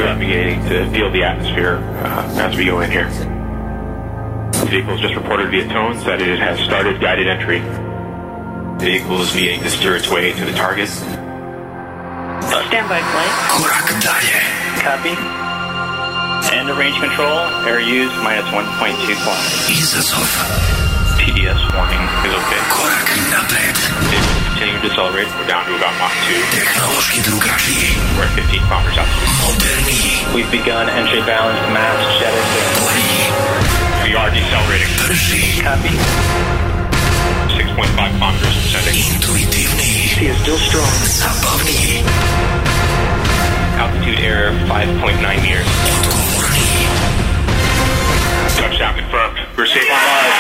navigating to feel the atmosphere as we go in here. The vehicle has just reported via tones that it has started guided entry. The vehicle is beginning to steer its way to the target. Standby flight. Korak dalje. Copy. And the range control, air use minus 1.2 kilometers. Izazov. TDS warning is okay. Korak napred. If we continue to decelerate, we're down to about Mach 2. Tehnološki drugačiji. We're at 15 kilometers altitude. Moderniji. We've begun entry balance mass jet exit. Bolji. We are decelerating. Brži. Copy. 6.5 kilometers descending. Intuitivniji. Sea is still strong. Zabavniji. Altitude error 5.9 meters. Odgovorniji. Touchdown confirmed. We're safe on Mars.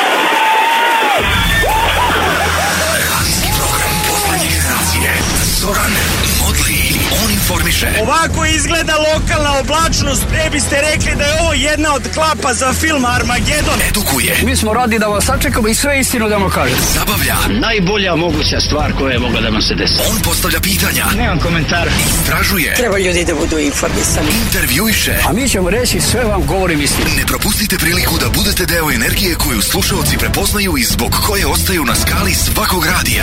Radijski program poslednje generacije. Zoran Modli. On informiše. Ovako izgleda lokalna oblačnost, ne biste rekli da je ovo jedna od klapa za film Armagedon. Edukuje. Mi smo radi da vas sačekamo i sve istinu da vam kažem. Zabavlja. Najbolja moguća stvar koja je mogla da nam se desi. On postavlja pitanja. Nemam komentara. Istražuje. Treba ljudi da budu informisani. Intervjuiše. A mi ćemo reći sve vam govorim istinu. Ne propustite priliku da budete deo energije koju slušaoci prepoznaju i zbog koje ostaju na skali svakog radija.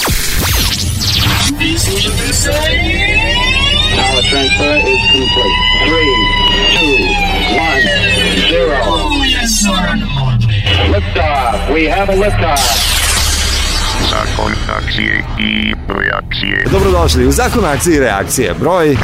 Power transfer is complete. 3, 2, 1, 0. Oh, yes, sir. Liftoff. We have a liftoff. Zakon akcije i reakcije. Dobrodošli u Zakon akcije i reakcije, broj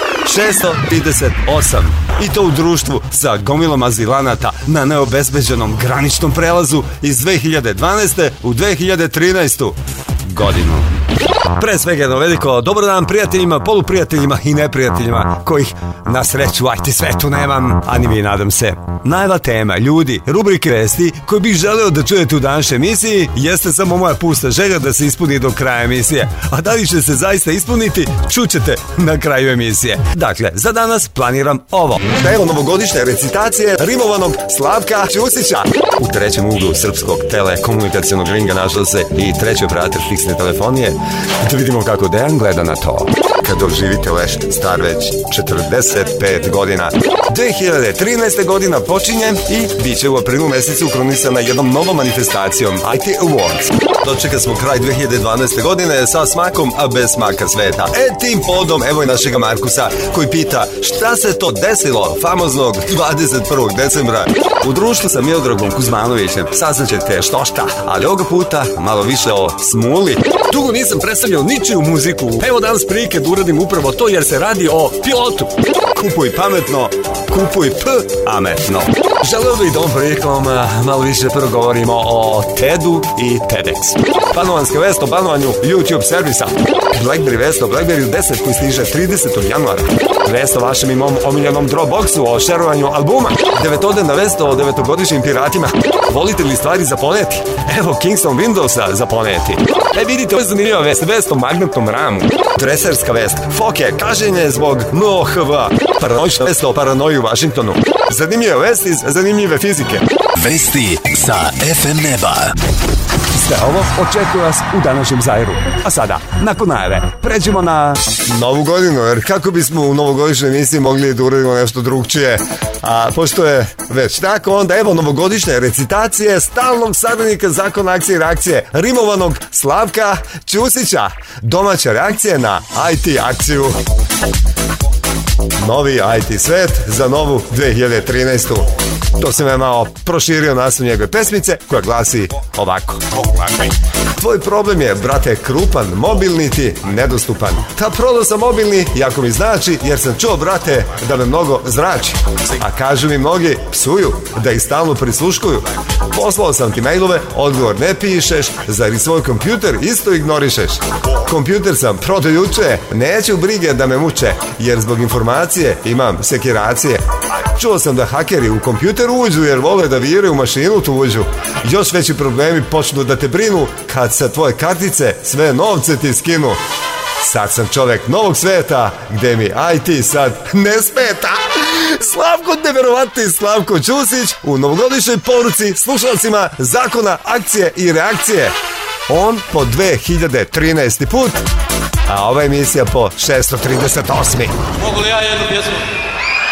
638. I to u društvu sa gomilom azilanata na neobezbeđenom graničnom prelazu iz 2012. u 2013. godinu. Pre svega jedno veliko dobro dan prijateljima, poluprijateljima i neprijateljima kojih na sreću u IT svetu nemam, a ni vi nadam se. Najva tema, ljudi, rubrike vesti koje bih želeo da čujete u današnjoj emisiji jeste samo moja pusta želja da se ispuni do kraja emisije. A da li će se zaista ispuniti, čućete na kraju emisije. Dakle, za danas planiram ovo. Da evo novogodišnje recitacije rimovanog Slavka Ćusića. U trećem uglu srpskog telekomunikacionog ringa našao se i treći operator fiksne telefonije. Da vidimo kako Dejan gleda na to. Kad doživite leš star već 45 godina. 2013. godina počinje i bit će u aprilu mesecu ukronisana jednom novom manifestacijom IT Awards. Dočeka smo kraj 2012. godine sa smakom, a bez smaka sveta. Tim podom evo i našega Markusa koji pita šta se to desilo famoznog 21. decembra. U društvu sa Miodragom Kuzmanovićem saznaćete što šta, ali ovoga puta malo više o smuli. Dugo nisam predstavljao ničiju muziku. Evo danas prilike da uradim upravo to jer se radi o pilotu. Kupuj pametno, kupuj pametno. Želeo bih da ovom prilikom malo više prvo govorimo o TED-u i TEDx. Panovanska vest o panovanju YouTube servisa. Blackberry vest o Blackberry 10 koji stiže 30. januara. Vest o vašem i mom omiljenom Dropboxu o šerovanju albuma. Devetodnevna vest o devetogodišnjim piratima. Volite li stvari za poneti? Evo Kingston Windowsa za poneti. Vidite, ovo je zanimljiva vest. Vest o magnetnom ramu. Treserska vest. Foke, kažnjenje zbog NOHV. Paranoična vest o paranoji u Vašingtonu. Zanimljiva vest iz zanimljive fizike. Vesti sa FM neba. Sve ovo očekuje vas u današnjem Zairu. A sada, nakon najave, pređemo na novu godinu, jer kako bismo u novogodišnjoj emisiji mogli da uradimo nešto drugčije. A pošto je već tako, onda evo novogodišnje recitacije stalnog saradnika Zakona akcije i reakcije, rimovanog Slavka Ćusića. Domaća reakcija na IT akciju. Novi IT svet za novu 2013. To sam je malo proširio naslov njegove pesmice koja glasi ovako. Tvoj problem je, brate, krupan, mobilni ti nedostupan. Ta prodao sam mobilni, jako mi znači, jer sam čuo, brate, da me mnogo zrači. A kažu mi mnogi, psuju, da ih stalno prisluškuju. Poslao sam ti mailove, odgovor ne pišeš, zar i svoj kompjuter isto ignorišeš. Kompjuter sam prodao juče, neću brige da me muče, jer zbog informacije imam sekiracije. Čuo sam da hakeri u kompjuter uđu jer vole da viraju u mašinu tu uđu. Još veći problemi počnu da te brinu kad sa tvoje kartice sve novce ti skinu. Sad sam čovek novog sveta gde mi IT sad ne smeta. Slavko, neverovatni Slavko Ćusić u novogodišnjoj poruci slušalcima Zakona akcije i reakcije. On po 2013. put, a ova emisija po 638. Mogu li ja jednu pjesmu?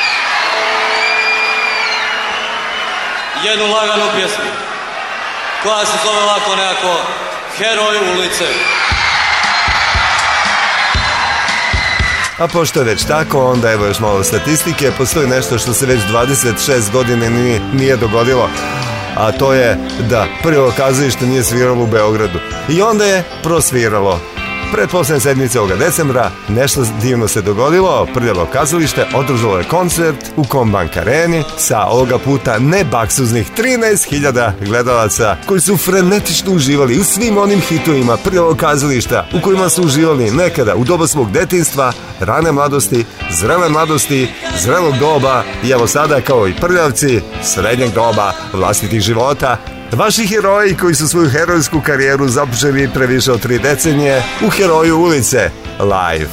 jednu laganu pjesmu koja se zove ovako nekako Heroj ulice. A pošto je već tako, onda evo još malo statistike. Postoji nešto što se već 26 godina nije dogodilo, a to je da prvo kazalište nije sviralo u Beogradu. I onda je prosviralo. Pretposlednje sedmice ovoga decembra nešto divno se dogodilo. Prljavo kazalište održalo je koncert u Kombank areni sa ovoga puta nebaksuznih 13.000 gledalaca koji su frenetično uživali u svim onim hitovima Prljavog kazališta u kojima su uživali nekada u doba svog detinjstva, rane mladosti, zrele mladosti, zrelog doba i evo sada kao i prljavci srednjeg doba vlastitih života. Vaši heroji koji su svoju herojsku karijeru započeli pre više od 3 decenije u Heroju ulice live.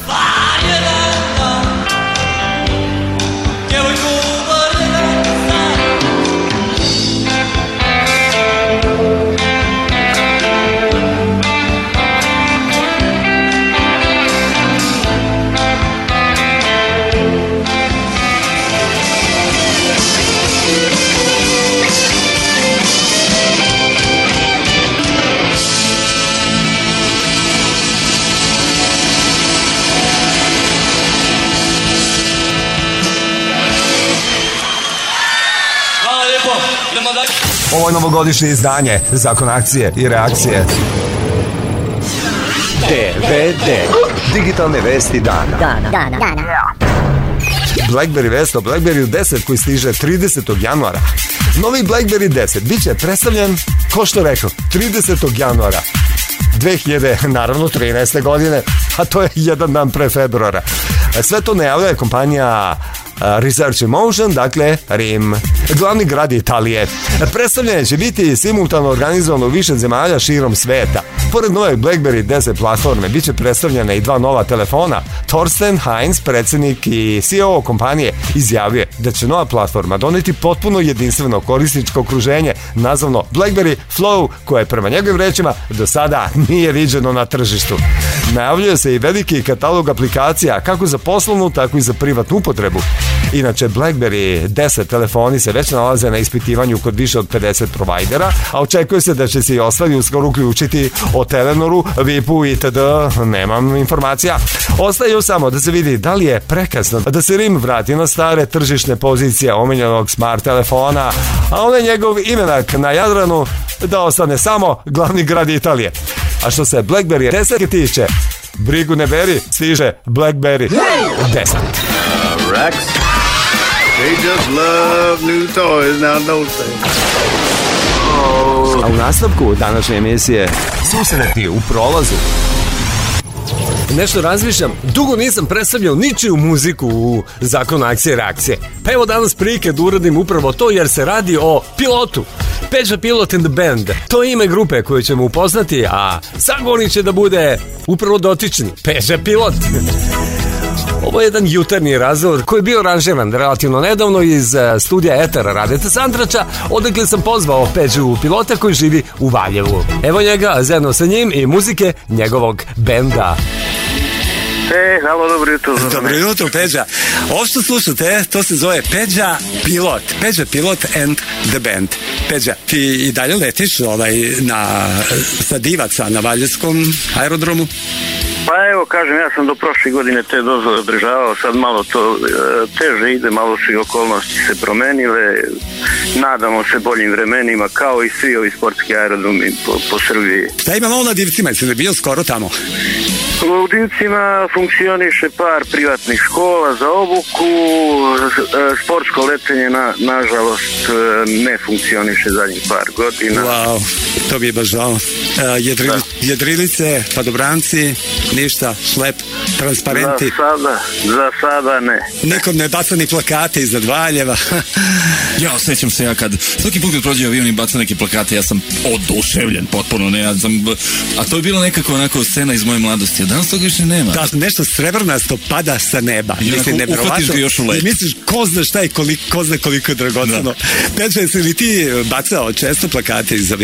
Ovo je novogodišnje izdanje Zakon akcije i reakcije. DVD. Digitalne vesti dana. BlackBerry vest o BlackBerryu 10 koji stiže 30. januara. Novi BlackBerry 10 bit će predstavljen, ko što rekao, 30. januara 2013. godine, a to je jedan dan pre februara. Sve to najavljuje kompanija Research Emotion, dakle Rim, glavni grad Italije. Predstavljanje će biti simultano organizovano u više zemalja širom sveta. Pored nove BlackBerry 10 platforme bit će predstavljena i 2 nova telefona. Thorsten Heinz, predsjednik i CEO kompanije, izjavio da će nova platforma doneti potpuno jedinstveno korisničko okruženje nazvano BlackBerry Flow, koje prema njegovim rečima do sada nije viđeno na tržištu. Najavljuje se i veliki katalog aplikacija kako za poslovnu, tako i za privatnu upotrebu. Inače, BlackBerry 10 telefoni se već nalaze na ispitivanju kod više od 50 provajdera, a očekuje se da će se i ostali uskoro uključiti o Telenoru, Vipu itd. Nemam informacija. Ostaje samo da se vidi da li je prekasno da se Rim vrati na stare tržišne pozicije omiljenog smart telefona, a onaj njegov imenak na Jadranu da ostane samo glavni grad Italije. A što se BlackBerry 10 tiče, brigu ne beri, stiže BlackBerry 10. Rex, they just love new toys now, don't they? A u nastavku današnje emisije susreti u prolazu. Nešto razmišljam, dugo nisam predstavljao ničiju muziku u Zakonu akcije i reakcije. Pa evo danas prilike da uradim upravo to jer se radi o Pilotu. Peđa Pilot and the Band. To je ime grupe koju ćemo upoznati, a sagovornik će da bude upravo dotični Peđa Pilot. Ovo je jedan jutarnji razgovor koji je bio aranžiran relativno nedavno iz studija Etera Radeta Santrača, odakle sam pozvao Peđu Pilota koji živi u Valjevu. Evo njega zajedno sa njim i muzike njegovog benda. Halo, dobro jutro. Dobro jutro, Peđa. Ovo što slušate, to se zove Peđa Pilot. Peđa Pilot and the Band. Peđa, ti i dalje letiš sa Divaca na Valjevskom aerodromu? Pa evo, kažem, ja sam do prošle godine te dozvole održavao, sad malo to teže ide, malo su i okolnosti se promenile, nadamo se boljim vremenima, kao i svi ovi sportski aerodromi po Srbiji. Šta ima malo na Divcima, jesi li bio skoro tamo? U Divcima funkcioniše par privatnih škola za obuku, sportsko letenje nažalost ne funkcioniše zadnjih par godina. Wow, to bi je baš žao. Jedrilice, padobranci, ništa, šlep, transparenti. Za sada ne. Nekom ne baca ni plakate iznad Valjeva. Ja, osjećam se ja kad svaki put kad prođe avion i baca neke plakate, ja sam oduševljen potpuno, ne, a to je bila nekako onako scena iz moje mladosti, a danas toga još nema. Da, nešto srebrnasto pada sa neba. Mislim, uhvatiš ga još u let. I misliš, ko zna šta je, ko zna koliko je dragoceno. Peđa, jesi li ti bacao često plakate iz aviona?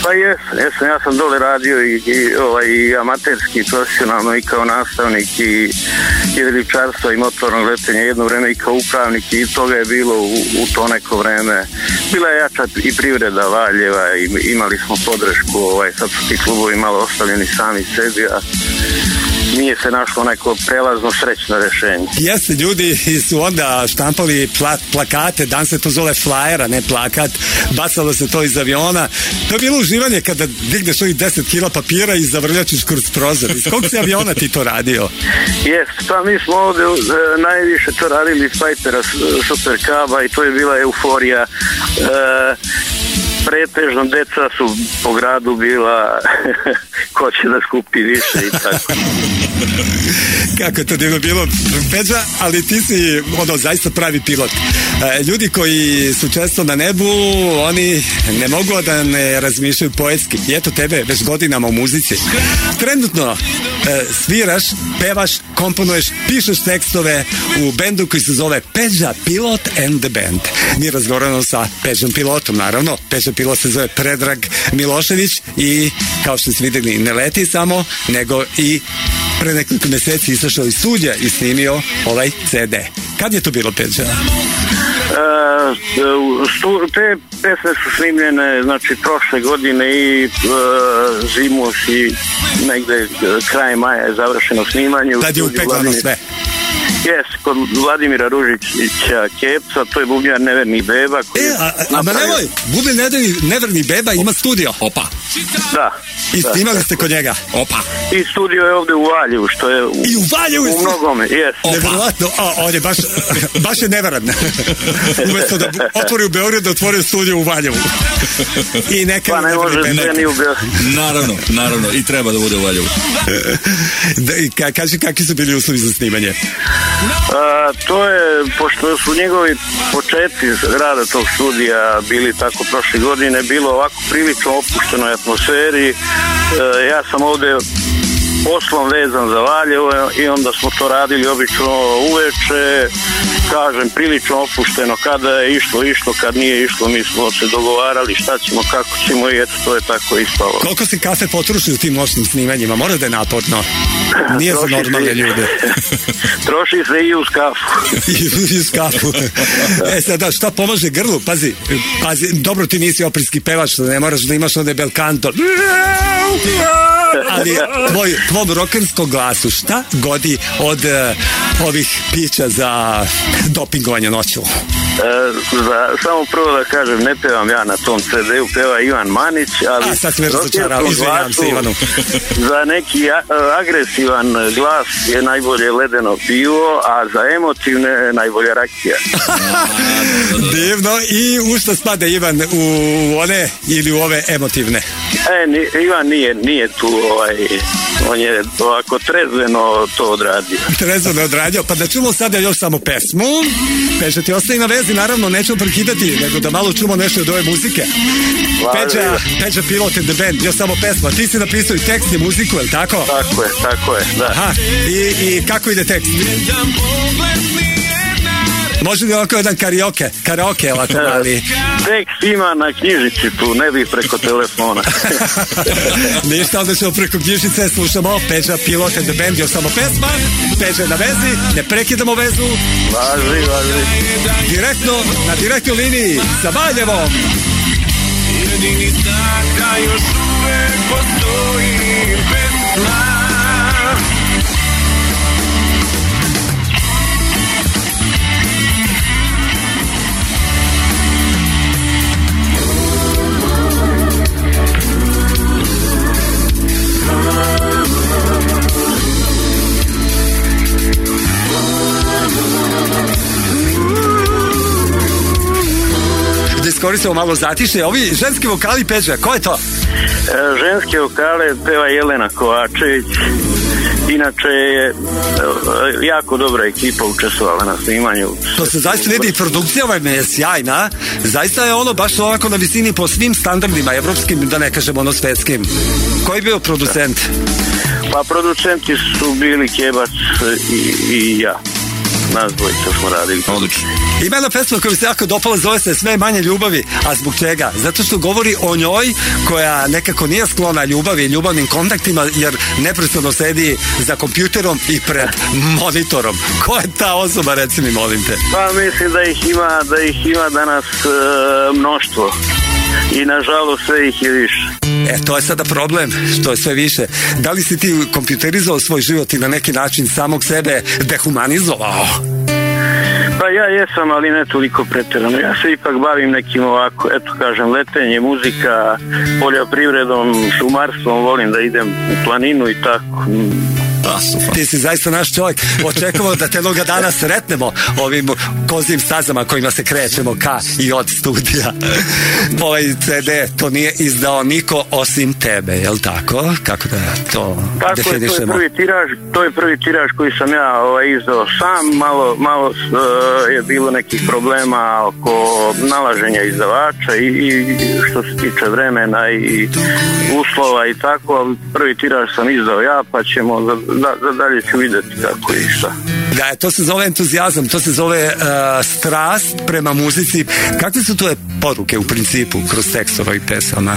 Pa jesam, ja sam dole radio i amaterski, i profesionalno, i kao nastavnik i jedriličarstva i motornog letenja jedno vreme i kao upravnik, i toga je bilo u to neko vreme. Bila je jača i privreda Valjeva, i imali smo podršku, sad su ti klubovi malo ostavljeni sami sebi, a nije se našlo neko prelazno srećno rešenje. Jeste, ljudi su onda štampali plakate, dan se to zove flajera, ne plakat, bacalo se to iz aviona. To je bilo uživanje kada digneš ovih 10 kila papira i zavrljačiš kroz prozor. Iz kog si aviona ti to radio? Jeste, pa mi smo ovde najviše to radili iz Fightera Super Cuba i to je bila euforija. Pretežno deca su po gradu bila ko će da skupi više i tako. Kako je to divno bilo, Peđa, ali ti si zaista pravi pilot. Ljudi koji su često na nebu, oni ne mogu da ne razmišljaju poetski. I eto tebe već godinama u muzici. Trenutno sviraš, pevaš, komponuješ, pišeš tekstove u bendu koji se zove Peđa Pilot and the Band. Mi razgovaramo sa Peđom Pilotom, naravno. Peđa Pilot se zove Predrag Milošević i kao što ste vidjeli ne leti samo, nego i pre nekoliko meseci izašao iz studija i snimio ovaj CD. Kad je to bilo, Peđa? Te pesme su snimljene prošle godine i zimus i negde kraj maja je završeno snimanje. Tad je upeglano sve. Kod Vladimira Ružića Kepca, to je bubnjar Nevernih beba. Nemoj, bubnjar Nevernih beba ima studio. Opa. Da. I snimali ste kod njega. Opa. I studio je ovde u Valjevu, što je i u Valjevu u mnogome. Nevjerovatno, on je baš je neveran. Umesto da otvori u Beogradu, otvorio studio u Valjevu. I neka ne može sve ni u Beogradu. Naravno, i treba da bude u Valjevu. Kaži, kakvi su bili uslovi za snimanje? To je, pošto su njegovi početci rada tog studija bili tako prošle godine, bilo ovako prilično opuštenoj atmosferi. Ja sam ovde poslom vezan za Valjevo i onda smo to radili obično uveče, kažem prilično opušteno, kada je išlo, kad nije išlo mi smo se dogovarali šta ćemo, kako ćemo i eto to je tako ispalo. Koliko si kafe potrošio u tim noćnim snimanjima? Mora da je naporno. Nije za normalne ljude. Troši se i uz kafu. I uz kafu. Sada šta pomaže grlu? Pazi, dobro ti nisi operski pevač, ne moraš da imaš onaj bel kanto. Ali tvom rokerskom glasu šta godi od ovih pića za dopingovanje noću? Samo prvo da kažem, ne pevam ja na tom CD-u, peva Ivan Manić, ali sad me razočarao, izvinjam se Ivanu. Za neki agresivan glas je najbolje ledeno pivo, a za emotivne najbolja rakija. Divno. I u šta spada Ivan, u one ili u ove emotivne? Ivan nije tu, on je ovako trezveno to odradio. Pa da čumo sada još samo pesmu. Peđa ti ostaje na vezi, naravno nećemo prekidati, nego da malo čumo nešto od ove muzike. Peđa Pilot and the Band, još samo pesma. Ti si napisao i tekst i muziku, je li tako? Tako je, da. Aha, i kako ide tekst? Može li ovako jedan karaoke ovako mali? Tekst ima na knjižici tu, ne bih preko telefona. Ništa, onda ćemo preko knjižice, slušamo Peđa Pilot and the Band, još samo pesma, Peđa na vezi, ne prekidamo vezu. Važi. Direktno, na direktnoj liniji sa Valjevom. Jedini znak da još uvek postoji pesma. Koristimo malo zatišne. Ovi ženski vokali, Peđa, ko je to? Ženske vokale peva Jelena Kovačević. Inače je jako dobra ekipa učestvovala na snimanju. To se zaista vidi i produkcija vam je sjajna. Zaista je ono baš ovako na visini po svim standardima evropskim, da ne kažemo svetskim. Ko je bio producent? Pa producenti su bili Kebac i ja. nas dvojica smo radili. Odlično. Ima jedna pesma koja mi se jako dopala, zove se Sve manje ljubavi, a zbog čega? Zato što govori o njoj koja nekako nije sklona ljubavi i ljubavnim kontaktima, jer neprestano sedi za kompjuterom i pred monitorom. Ko je ta osoba, reci mi, molim te? Pa mislim da ih ima danas mnoštvo. I nažalost sve ih je više. To je sada problem, što je sve više. Da li si ti kompjuterizao svoj život i na neki način samog sebe dehumanizovao? Pa ja jesam, ali ne toliko pretjerano. Ja se ipak bavim nekim ovako, eto kažem, letenje, muzika, poljoprivredom, šumarstvom, volim da idem u planinu i tako. Ti si zaista naš čovjek. Očekujemo da te jednoga dana sretnemo ovim kozim stazama kojima se krećemo ka i od studija. Ovaj CD to nije izdao niko osim tebe, jel tako? Kako da to definišemo? To je prvi tiraž koji sam ja izdao sam. Malo je bilo nekih problema oko nalaženja izdavača i što se tiče vremena i uslova i tako, ali prvi tiraž sam izdao ja, pa ćemo za dalje ću vidjeti kako i šta. Da, to se zove entuzijazam, to se zove strast prema muzici. Kakve su tvoje poruke u principu kroz tekstova i pesama?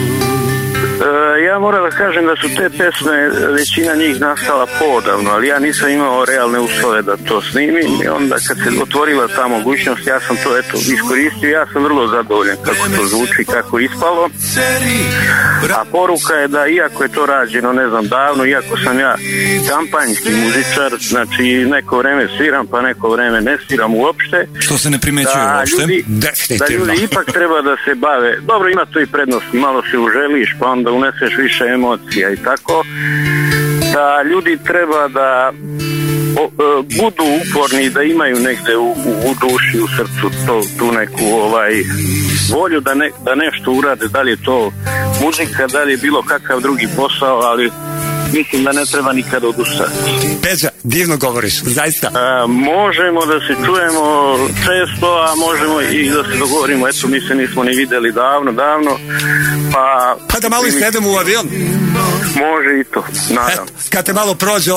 Ja moram da kažem da su te pesme, većina njih nastala poodavno, ali ja nisam imao realne uslove da to snimim i onda kad se otvorila ta mogućnost, ja sam to iskoristio, ja sam vrlo zadovoljan kako to zvuči, kako je ispalo. A poruka je da iako je to rađeno, ne znam, davno, iako sam ja kampanjski muzičar, znači neko vreme sviram pa neko vreme ne sviram uopšte. Što se ne primećuje uopšte? Da ljudi ipak treba da se bave, dobro, ima to i prednosti, malo se uželiš pa onda uneseš više emocija i tako, da ljudi treba da budu uporni, da imaju negde u duši, u srcu tu neku volju da nešto urade, da li je to muzika, da li je bilo kakav drugi posao, ali mislim da ne treba nikada odustati. Peđa, divno govoriš, zaista. Možemo da se čujemo često, a možemo i da se dogovorimo, eto mi se nismo ni videli davno, pa da malo i sedemo u avion. Može i to, naravno. Kad te malo prođe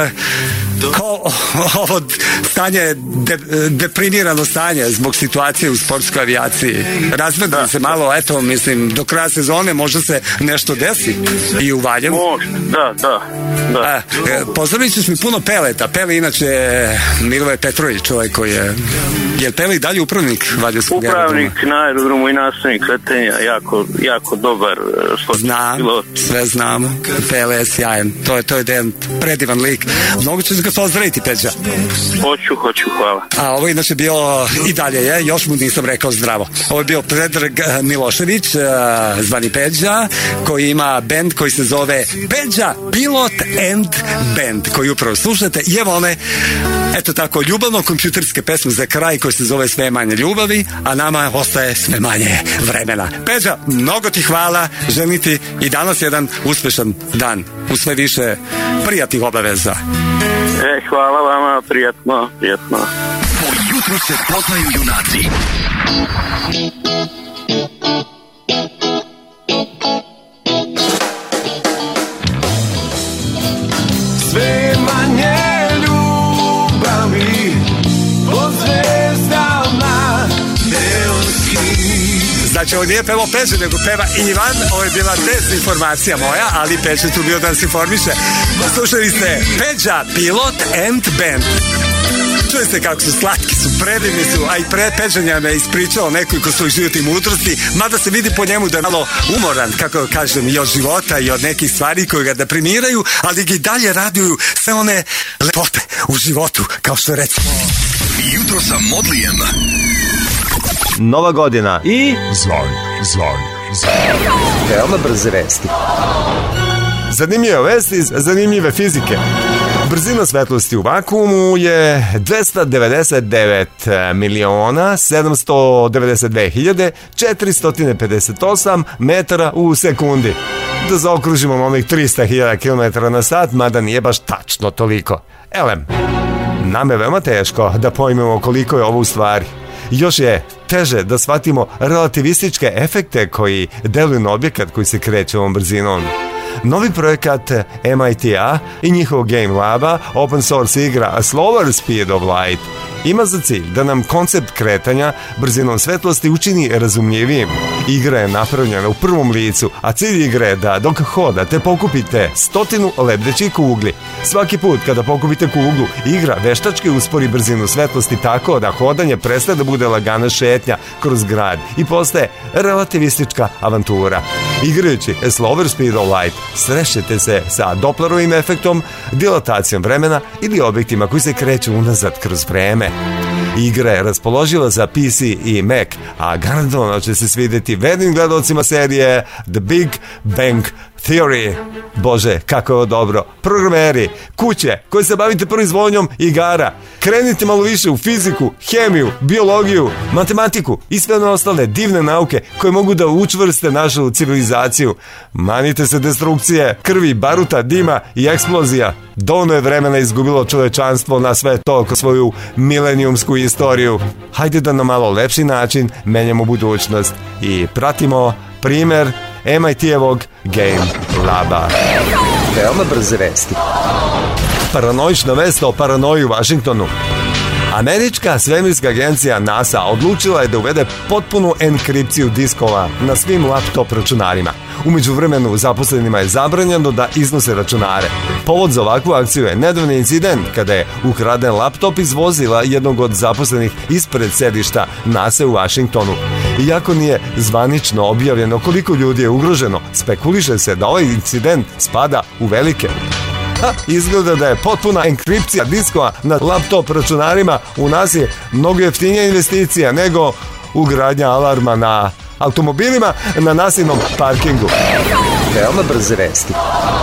ovo stanje, deprimirano stanje zbog situacije u sportskoj avijaciji, razvedam se malo, eto, mislim, do kraja sezone možda se nešto desi i u Valjevu. Može, da. Pozdravit ćeš mi puno Peleta. Pele inače Miloje Petrović, čovjek koji je Pele i dalje upravnik Valjevskog aerodroma? Upravnik na aerodromu i nastavnik letenja, jako dobar. Znam, sve znamo. Pele je sjajan. To je jedan predivan lik. Mnogo ćeš ga pozdraviti, Peđa. Hoću, hvala. A ovo inače bio i dalje je, još mu nisam rekao zdravo. Ovo je bio Predrag Milošević, zvani Peđa, koji ima bend koji se zove Peđa Pilot and Band, koji upravo slušate. I evo one, eto tako, ljubavno-kompjuterske pesme za kraj koje se zove Sve manje ljubavi, a nama ostaje sve manje vremena. Peđa, mnogo ti hvala, želim ti i danas jedan uspešan dan, u sve više prijatnih obaveza. Hvala vama, prijatno. Po jutru se poznaju junaci. Sve manje ljubavi po zvezdama neonskih. Znači, ovo nije pevao Peđa, nego peva Ivan. Ovo je bila dezinformacija moja, ali Peđa tu bio da nas informiše. Slušali ste Peđa Pilot and Band. Čuli ste kako su slatki, su predivni su, a i Peđanja me ispričao nekoliko svojih životnih mudrosti, mada se vidi po njemu da je malo umoran, kako kažem, i od života i od nekih stvari koje ga deprimiraju, ali ga i dalje raduju sve one lepote u životu, kao što recimo Jutro sa Modlijem. Nova godina i veoma brze vesti. Zanimljive vesti iz zanimljive fizike. Brzina svetlosti u vakuumu je 299.792.458 metara u sekundi. Da zaokružimo na onih 300.000 km na sat, mada nije baš tačno toliko. Elem, nam je veoma teško da pojmemo koliko je ovo u stvari. Još je teže da shvatimo relativističke efekte koji deluju na objekat koji se kreće ovom brzinom. novi projekat MIT-a i njihovog Game Laba, open source igra A Slower Speed of Light, ima za cilj da nam koncept kretanja brzinom svetlosti učini razumljivijim. Igra je napravljena u prvom licu, a cilj igre je da dok hodate pokupite 100 lebdećih kugli. Svaki put kada pokupite kuglu, igra veštački uspori brzinu svetlosti tako da hodanje prestaje da bude lagana šetnja kroz grad i postaje relativistička avantura. Igrajući A Slower Speed of Light srećete se sa Dopplerovim efektom, dilatacijom vremena ili objektima koji se kreću unazad kroz vreme. Igra je raspoloživa za PC i Mac, a garantovano će se svidjeti vernim gledalcima serije The Big Bang Theory. Bože, kako je ovo dobro. Programeri, kuće koji se bavite proizvodnjom igara, krenite malo više u fiziku, hemiju, biologiju, matematiku i sve one ostale divne nauke koje mogu da učvrste našu civilizaciju. Manite se destrukcije, krvi, baruta, dima i eksplozija. Dovoljno je vremena izgubilo čovečanstvo na sve to kroz svoju milenijumsku istoriju. Hajde da na malo lepši način menjamo budućnost i pratimo primer MIT-evog Game Laba. Veoma brze vesti. Paranoična vest o paranoji u Vašingtonu. Američka svemirska agencija NASA odlučila je da uvede potpunu enkripciju diskova na svim laptop računarima. U međuvremenu zaposlenima je zabranjeno da iznose računare. Povod za ovakvu akciju je nedavni incident kada je ukraden laptop iz vozila jednog od zaposlenih ispred sedišta NASA u Vašingtonu. Iako nije zvanično objavljeno koliko ljudi je ugroženo, spekuliše se da ovaj incident spada u velike. Izgleda da je potpuna enkripcija diskova na laptop računarima u nas je mnogo jeftinija investicija nego ugradnja alarma na automobilima na nasilnom parkingu. Veoma brze vesti.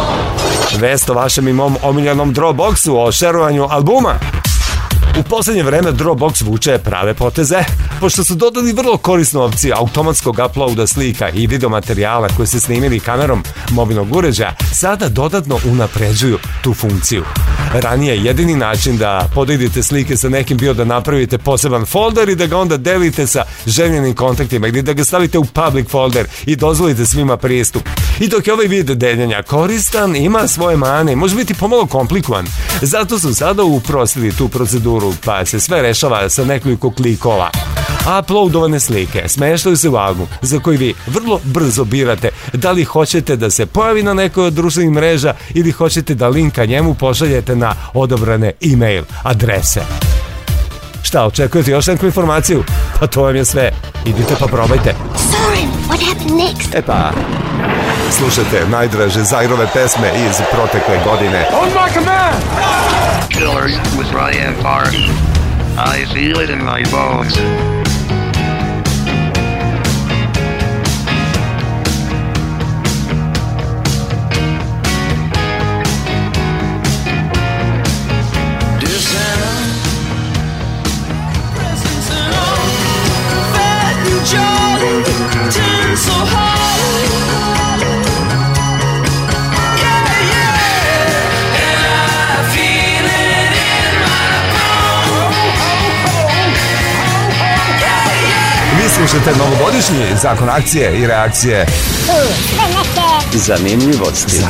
Vest o vašem i mom omiljenom Dropboxu o šerovanju albuma. U posljednje vreme Dropbox vuče prave poteze, pošto su dodali vrlo korisnu opciju automatskog uploada slika i videomaterijala koje se snimili kamerom mobilnog uređaja, sada dodatno unapređuju tu funkciju. Ranije jedini način da podelite slike sa nekim bio da napravite poseban folder i da ga onda delite sa željenim kontaktima ili da ga stavite u public folder i dozvolite svima pristup. I dok je ovaj vid deljenja koristan, ima svoje mane i može biti pomalo komplikovan. Zato su sada uprostili tu proceduru, pa se sve rešava sa nekoliko klikova. Uploadovane slike smeštaju se u album za koji vi vrlo brzo birate da li hoćete da se pojavi na nekoj od društvenih mreža ili hoćete da linka njemu pošaljete na odabrane e-mail adrese. Šta, očekujete još neku informaciju? Pa to vam je sve. Idite pa probajte. Soren, what happened next? Pa, slušajte najdraže Zairove pesme iz protekle godine. On my command! Killers with Ryan Park. I feel it in my bones. Slušajte novogodišnji zakon akcije i reakcije. Zanimljivosti.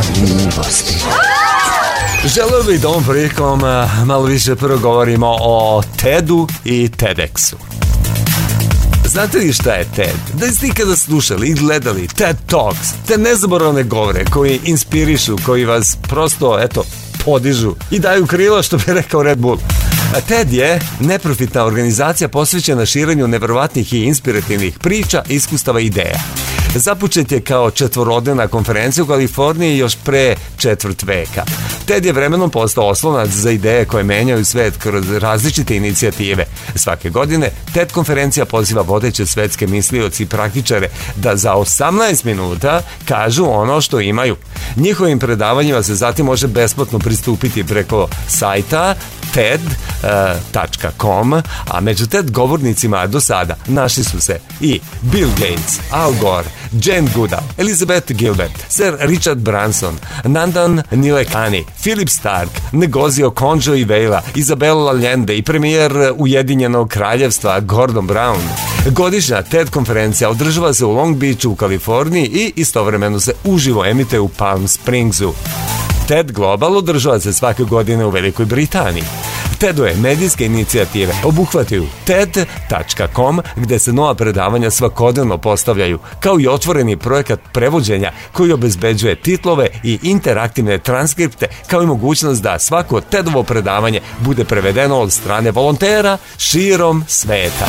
Želeo bih da ovom prilikom malo više prvo govorimo o TED-u i TEDxu. Znate li šta je TED? Da ste ikada slušali i gledali TED Talks, te nezaboravne govore koji inspirišu, koji vas prosto, podižu i daju krila, što bi rekao Red Bull. TED je neprofitna organizacija posvećena širenju neverovatnih i inspirativnih priča, iskustava i ideja. Započet je kao četvorodnevna konferencija u Kaliforniji još pre četvrt veka. TED je vremenom postao oslonac za ideje koje menjaju svet kroz različite inicijative. Svake godine TED konferencija poziva vodeće svetske mislioci i praktičare da za 18 minuta kažu ono što imaju. Njihovim predavanjima se zatim može besplatno pristupiti preko sajta TED.com, a među TED govornicima do sada našli su se i Bill Gates, Al Gore, Jane Goodall, Elizabeth Gilbert, Sir Richard Branson, Nandan Nilekani, Philip Stark, Negozio Conjo-Iweala, Isabella Allende i premijer Ujedinjenog kraljevstva Gordon Brown. Godišnja TED konferencija održava se u Long Beachu u Kaliforniji i istovremeno se uživo emituje u Palm Springsu. TED Global održava se svake godine u Velikoj Britaniji. TED-ove medijske inicijative obuhvataju TED.com, gde se nova predavanja svakodnevno postavljaju, kao i otvoreni projekat prevođenja koji obezbeđuje titlove i interaktivne transkripte, kao i mogućnost da svako TED-ovo predavanje bude prevedeno od strane volontera širom sveta.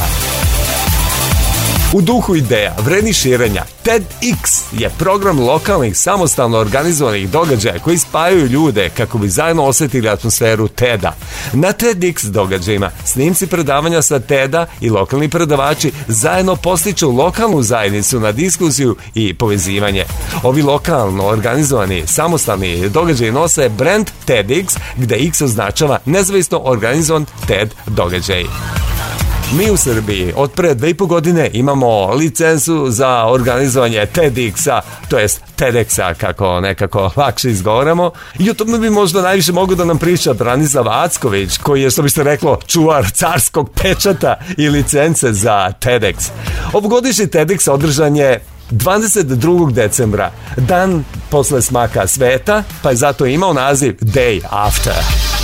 U duhu ideja vrednih širenja, TEDx je program lokalnih samostalno organizovanih događaja koji spajaju ljude kako bi zajedno osjetili atmosferu TED-a. Na TEDx događajima snimci predavanja sa TED-a i lokalni predavači zajedno postiču lokalnu zajednicu na diskusiju i povezivanje. Ovi lokalno organizovani samostalni događaji nose brand TEDx, gde X označava nezavisno organizovan TED događaj. Mi u Srbiji od pre 2,5 godine imamo licencu za organizovanje TEDx-a, to jest TEDx-a, kako nekako lakše izgovaramo. I o tome bi možda najviše mogao da nam priča Branislav Acković, koji je, što bi se reklo, čuvar carskog pečata i licence za TEDx. Ovogodišnji TEDx održan je 22. decembra, dan posle smaka sveta, pa je zato imao naziv Day After.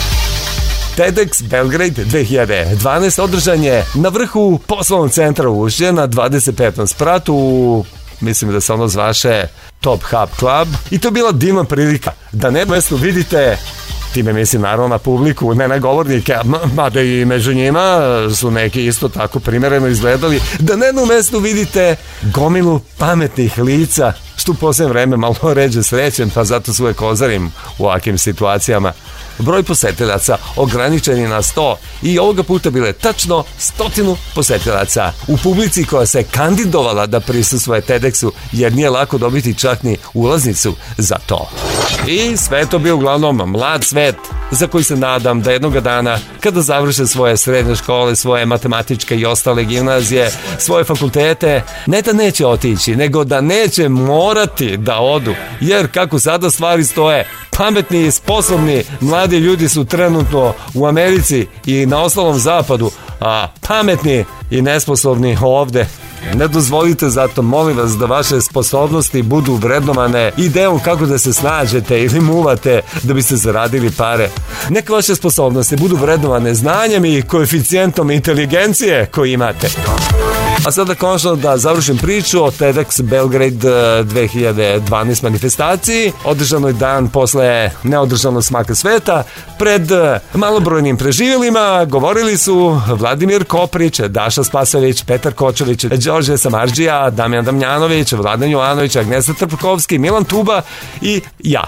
TEDx Belgrade 2012 održan je na vrhu poslovnog centra Ušće na 25. spratu u, mislim da se ono zvaše Top Hub Club, i to je bila divna prilika da na jednom mestu vidite, time mislim naravno na publiku, ne na govornike, mada i među njima su neki isto tako primereno izgledali, da na jednom mestu vidite gomilu pametnih lica, što u posljednje vreme malo ređe srećem, pa zato svoje kozarim u ovakvim situacijama. Broj posetilaca ograničen je na 100 i ovoga puta bile tačno 100 posetilaca u publici koja se kandidovala da prisustvuje TEDxu, jer nije lako dobiti čak ni ulaznicu za to. I sve to bio uglavnom mlad svet za koji se nadam da jednoga dana kada završe svoje srednje škole, svoje matematičke i ostale gimnazije, svoje fakultete, ne da neće otići, nego da neće morati da odu, jer kako sada stvari stoje, pametni i sposobni mladi ljudi su trenutno u Americi i na ostalom zapadu, a pametni i nesposobni ovde. Ne dozvolite zato, molim vas, da vaše sposobnosti budu vrednovane idejom kako da se snađete ili muvate da biste zaradili pare. Neka vaše sposobnosti budu vrednovane znanjem i koeficijentom inteligencije koji imate. A sada konačno da završim priču o TEDx Belgrade 2012 manifestaciji, održanoj dan posle neodržanog smaka sveta. Pred malobrojnim preživjelima govorili su Vladimir Koprić, Daša Spasojević, Petar Kočović, Đorđe Samardžija, Damjan Damjanović, Vladan Jovanović, Agnesa Trpkovski, Milan Tuba i ja.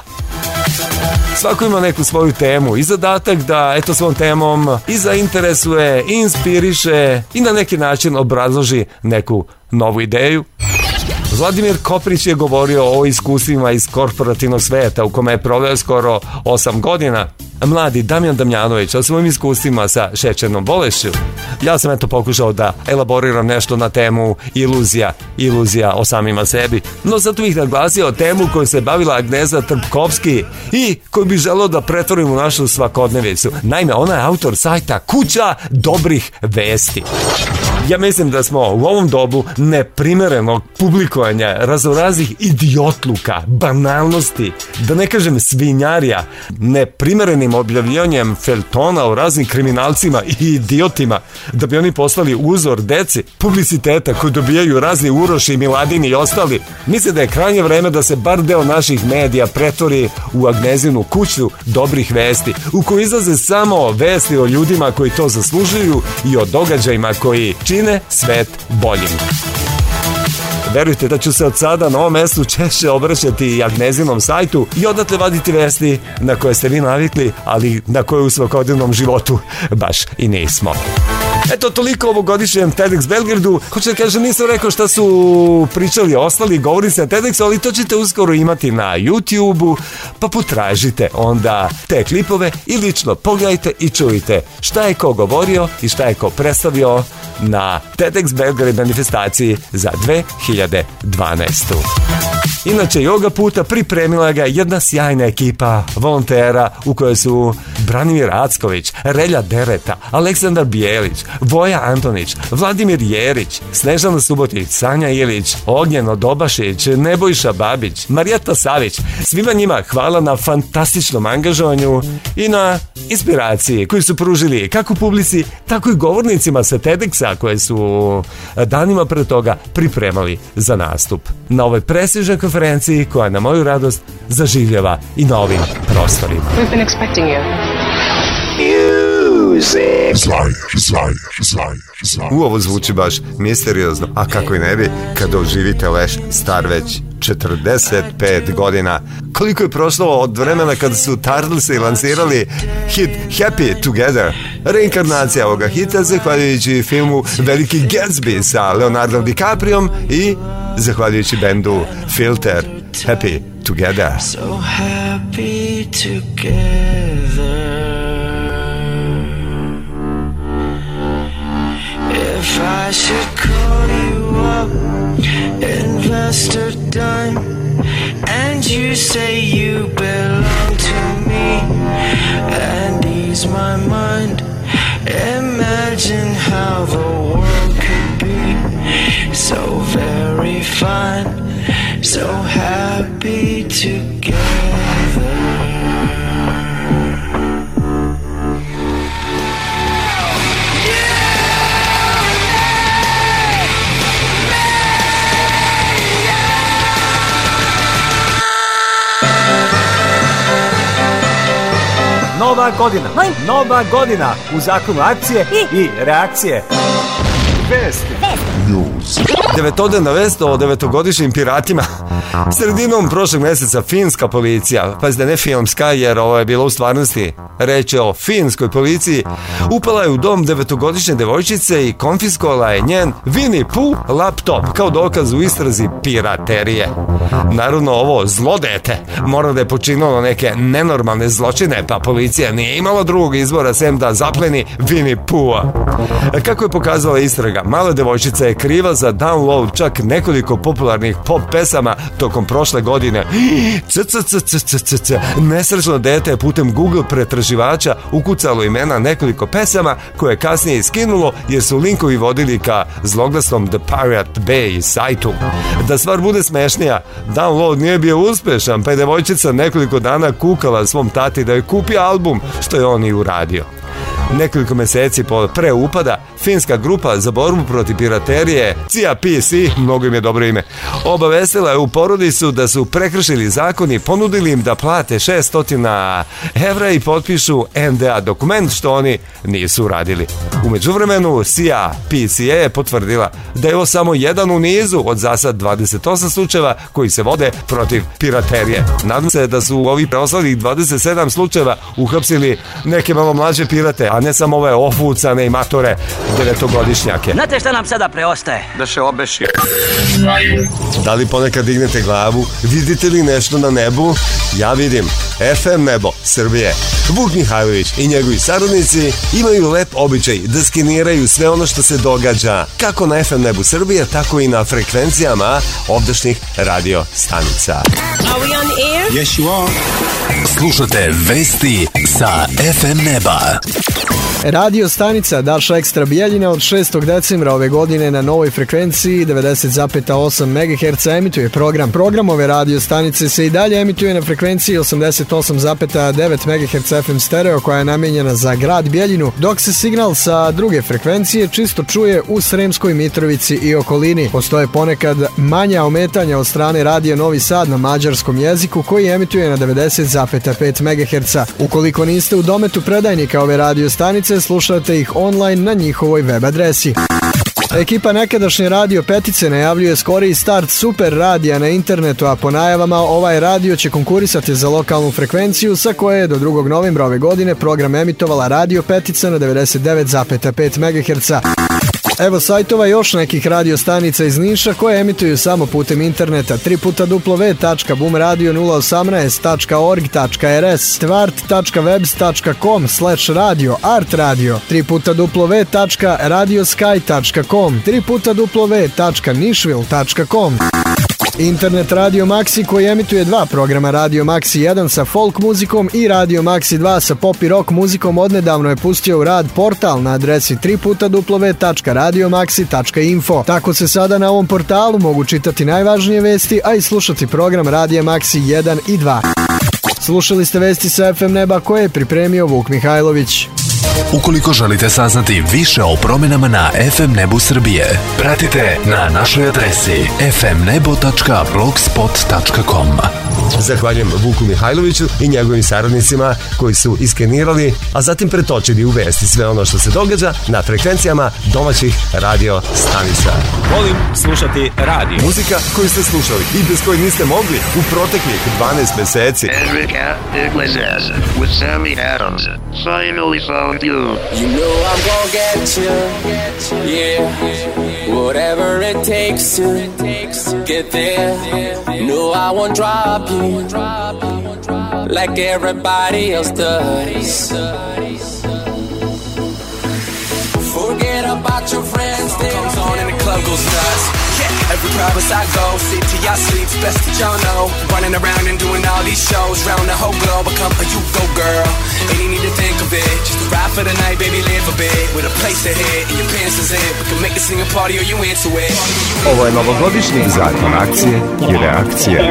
Svako ima neku svoju temu i zadatak da eto svom temom i zainteresuje, inspiriše i na neki način obrazloži neku novu ideju. Vladimir Koprić je govorio o iskustvima iz korporativnog sveta u kome je proveo skoro 8 godina. Mladi Damjan Damjanović o svojim iskustvima sa šećernom bolešću. Ja sam eto pokušao da elaboriram nešto na temu iluzija o samima sebi, no zato bih naglasio temu koju se bavila Agnesa Trpkovski i koju bih želeo da pretvorim u našu svakodnevicu. Naime, ona je autor sajta Kuća dobrih vesti. Ja mislim da smo u ovom dobu neprimerenog publikovanja raznoraznih idiotluka, banalnosti, da ne kažem svinjarija, neprimerenim objavljivanjem feljtona o raznim kriminalcima i idiotima, da bi oni postali uzor deci, publiciteta koju dobijaju razni Uroši, Miladini i ostali. Mislim da je krajnje vreme da se bar deo naših medija pretvori u Agnezinu kuću dobrih vesti, u kojoj izlaze samo vesti o ljudima koji to zaslužuju i o događajima koji čine svet boljim. Verujte da ću se od sada na ovom mestu češće obraćati Agnezinom sajtu i odatle vaditi vesti na koje ste vi navikli, ali na koje u svakodnevnom životu baš i nismo. Eto, toliko o ovogodišnjem TEDx Belgradu. Hoću da kažem, nisam rekao šta su pričali ostali govornici na TEDxu, ali to ćete uskoro imati na YouTube-u, pa potražite onda te klipove i lično pogledajte i čujte šta je ko govorio i šta je ko predstavio na TEDx Belgrade manifestaciji za 2012. Inače, i ovoga puta pripremila ga jedna sjajna ekipa volontera u kojoj su Branimir Acković, Relja Dereta, Aleksandar Bijelić, Voja Antonić, Vladimir Jerić, Snežana Subotić, Sanja Ilić, Ognjeno Dobašić, Nebojša Babić, Marijeta Savić. Svima njima hvala na fantastičnom angažovanju i na inspiraciji koju su pružili kako publici, tako i govornicima sa TEDxa koje su danima pre toga pripremali za nastup na ovoj prestižnoj konferenciji koja na moju radost zaživljava i na ovim prostorima. We've been expecting you. Ovo zvuči baš misteriozno, a kako i ne bi kad doživite Leš star već 45 godina. Koliko je prošlo od vremena kada su Turtlesi lansirali hit Happy Together, reinkarnacija ovoga hita zahvaljujući filmu Veliki Gatsby sa Leonardo DiCapriom i zahvaljujući bendu Filter. Happy Together. So happy together. If I should call you up, invest a dime, and you say you belong to me, and ease my mind, imagine how the world could be so very fine, so happy together. Nova godina, nova godina u zakonu akcije i reakcije. Vesti. News. Devetodnevna vest o devetogodišnjim piratima. Sredinom prošlog mjeseca finska policija, pazite, ne filmska jer ovo je bilo u stvarnosti, reč je o finskoj policiji, upala je u dom devetogodišnje devojčice i konfiskovala je njen Winnie Pooh laptop kao dokaz u istrazi piraterije. Naravno, ovo zlo dete mora da je počinilo neke nenormalne zločine, pa policija nije imala drugog izbora sem da zapleni Winnie Pooha. Kako je pokazala istraga, mala devojčica je kriva za download čak nekoliko popularnih pop pesama tokom prošle godine. Nesrećno dete je putem Google pretraživača ukucalo imena nekoliko pesama koje je kasnije iskinulo jer su linkovi vodili ka zloglasnom The Pirate Bay sajtu. Da stvar bude smešnija, download nije bio uspešan, pa je devojčica nekoliko dana kukala svom tati da je kupi album, što je on i uradio. Nekoliko meseci pre upada, finska grupa za borbu protiv piraterije CPC, mnogo im je dobro ime, obavestila je u porodicu da su prekršili zakon i ponudili im da plate 600 evra i potpišu NDA dokument, što oni nisu uradili. U međuvremenu CPC je potvrdila da je ovo samo jedan u nizu od zasad 28 slučajeva koji se vode protiv piraterije. Nadam se da su u ovih preostalih 27 slučajeva uhapsili neke malo mlađe pirate, a ne samo ove ofucane i matore devetogodišnjake. Znate šta nam sada preostaje? Da se obeši. Da li ponekad dignete glavu? Vidite li nešto na nebu? Ja vidim FM nebo Srbije. Vuk Mihajlović i njegovi saradnici imaju lep običaj da skeniraju sve ono što se događa kako na FM nebu Srbije, tako i na frekvencijama ovdašnjih radio stanica. Are we on air? Yes, you are. Slušate vesti sa FM neba. Radio stanica Daša Ekstra Bijeljina od 6. decembra ove godine na novoj frekvenciji 90,8 MHz emituje program. Program ove radio stanice se i dalje emituje na frekvenciji 88,9 MHz FM stereo koja je namijenjena za grad Bijeljinu, dok se signal sa druge frekvencije čisto čuje u Sremskoj Mitrovici i okolini. Postoje ponekad manja ometanja od strane Radio Novi Sad na mađarskom jeziku koji emituje na 90,5 MHz. Ukoliko niste u dometu predajnika ove radio stanice, slušate ih online na njihovoj web adresi. Ekipa nekadašnje Radio Petice najavljuje skoriji start super radija na internetu, a po najavama ovaj radio će konkurisati za lokalnu frekvenciju sa koje je do 2. novembra ove godine program emitovala Radio Petica na 99,5 MHz. Evo sajtova još nekih radio stanica iz Niša koje emituju samo putem interneta: www.bumradio018.org.rs, tvart.webs.com/radio, art radio, www.radiosky.com, www.nishville.com. Internet Radio Maxi koji emituje dva programa: Radio Maxi 1 sa folk muzikom i Radio Maxi 2 sa pop i rock muzikom odnedavno je pustio u rad portal na adresi www.radiomaxi.info. Tako se sada na ovom portalu mogu čitati najvažnije vesti, a i slušati program Radio Maxi 1 i 2. Slušali ste vesti sa FM Neba koje je pripremio Vuk Mihajlović. Ukoliko želite saznati više o promjenama na FM nebu Srbije, pratite na našoj adresi fmnebo.blogspot.com. Zahvaljujem Vuku Mihajloviću i njegovim saradnicima koji su iskenirali, a zatim pretočili u vesti sve ono što se događa na frekvencijama domaćih radio stanica. Volim slušati radio. Muzika koju ste slušali i bez koje niste mogli u proteklih 12 meseci. Enrique Iglesias with Sammy Adams. Finally found you. You know I'm gonna get you, yeah. Whatever it takes to get there. No, I won't drop you like everybody else does. Forget about your friends. Comes on and the club goes nuts. Yeah, every province I go, city I sleep, best that y'all know. Running around and doing all these shows round the whole globe. Become a you go girl. Ain't you need to think of it. Just a ride for the night, baby, live a bit. With a place to hit and your pants is in. We can make this thing a party or you into it. Ovo je novogodišnji zakon akcije i reakcije.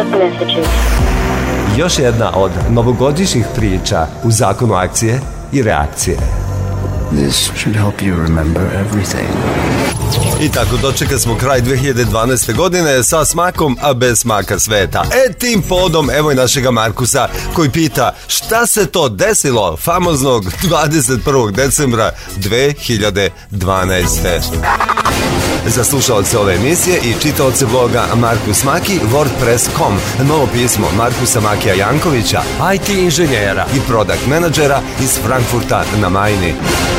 Još jedna od novogodišnjih priča u zakonu akcije i reakcije. This should help you remember everything. I tako dočeka smo kraj 2012. godine sa smakom, a bez smaka sveta. Tim podom evo i našega Markusa koji pita šta se to desilo famoznog 21. decembra 2012. Za slušalce ove emisije i čitaoce bloga Markus Maki, WordPress.com, novo pismo Markusa Makija Jankovića, IT inženjera i product menadžera iz Frankfurta na Majni.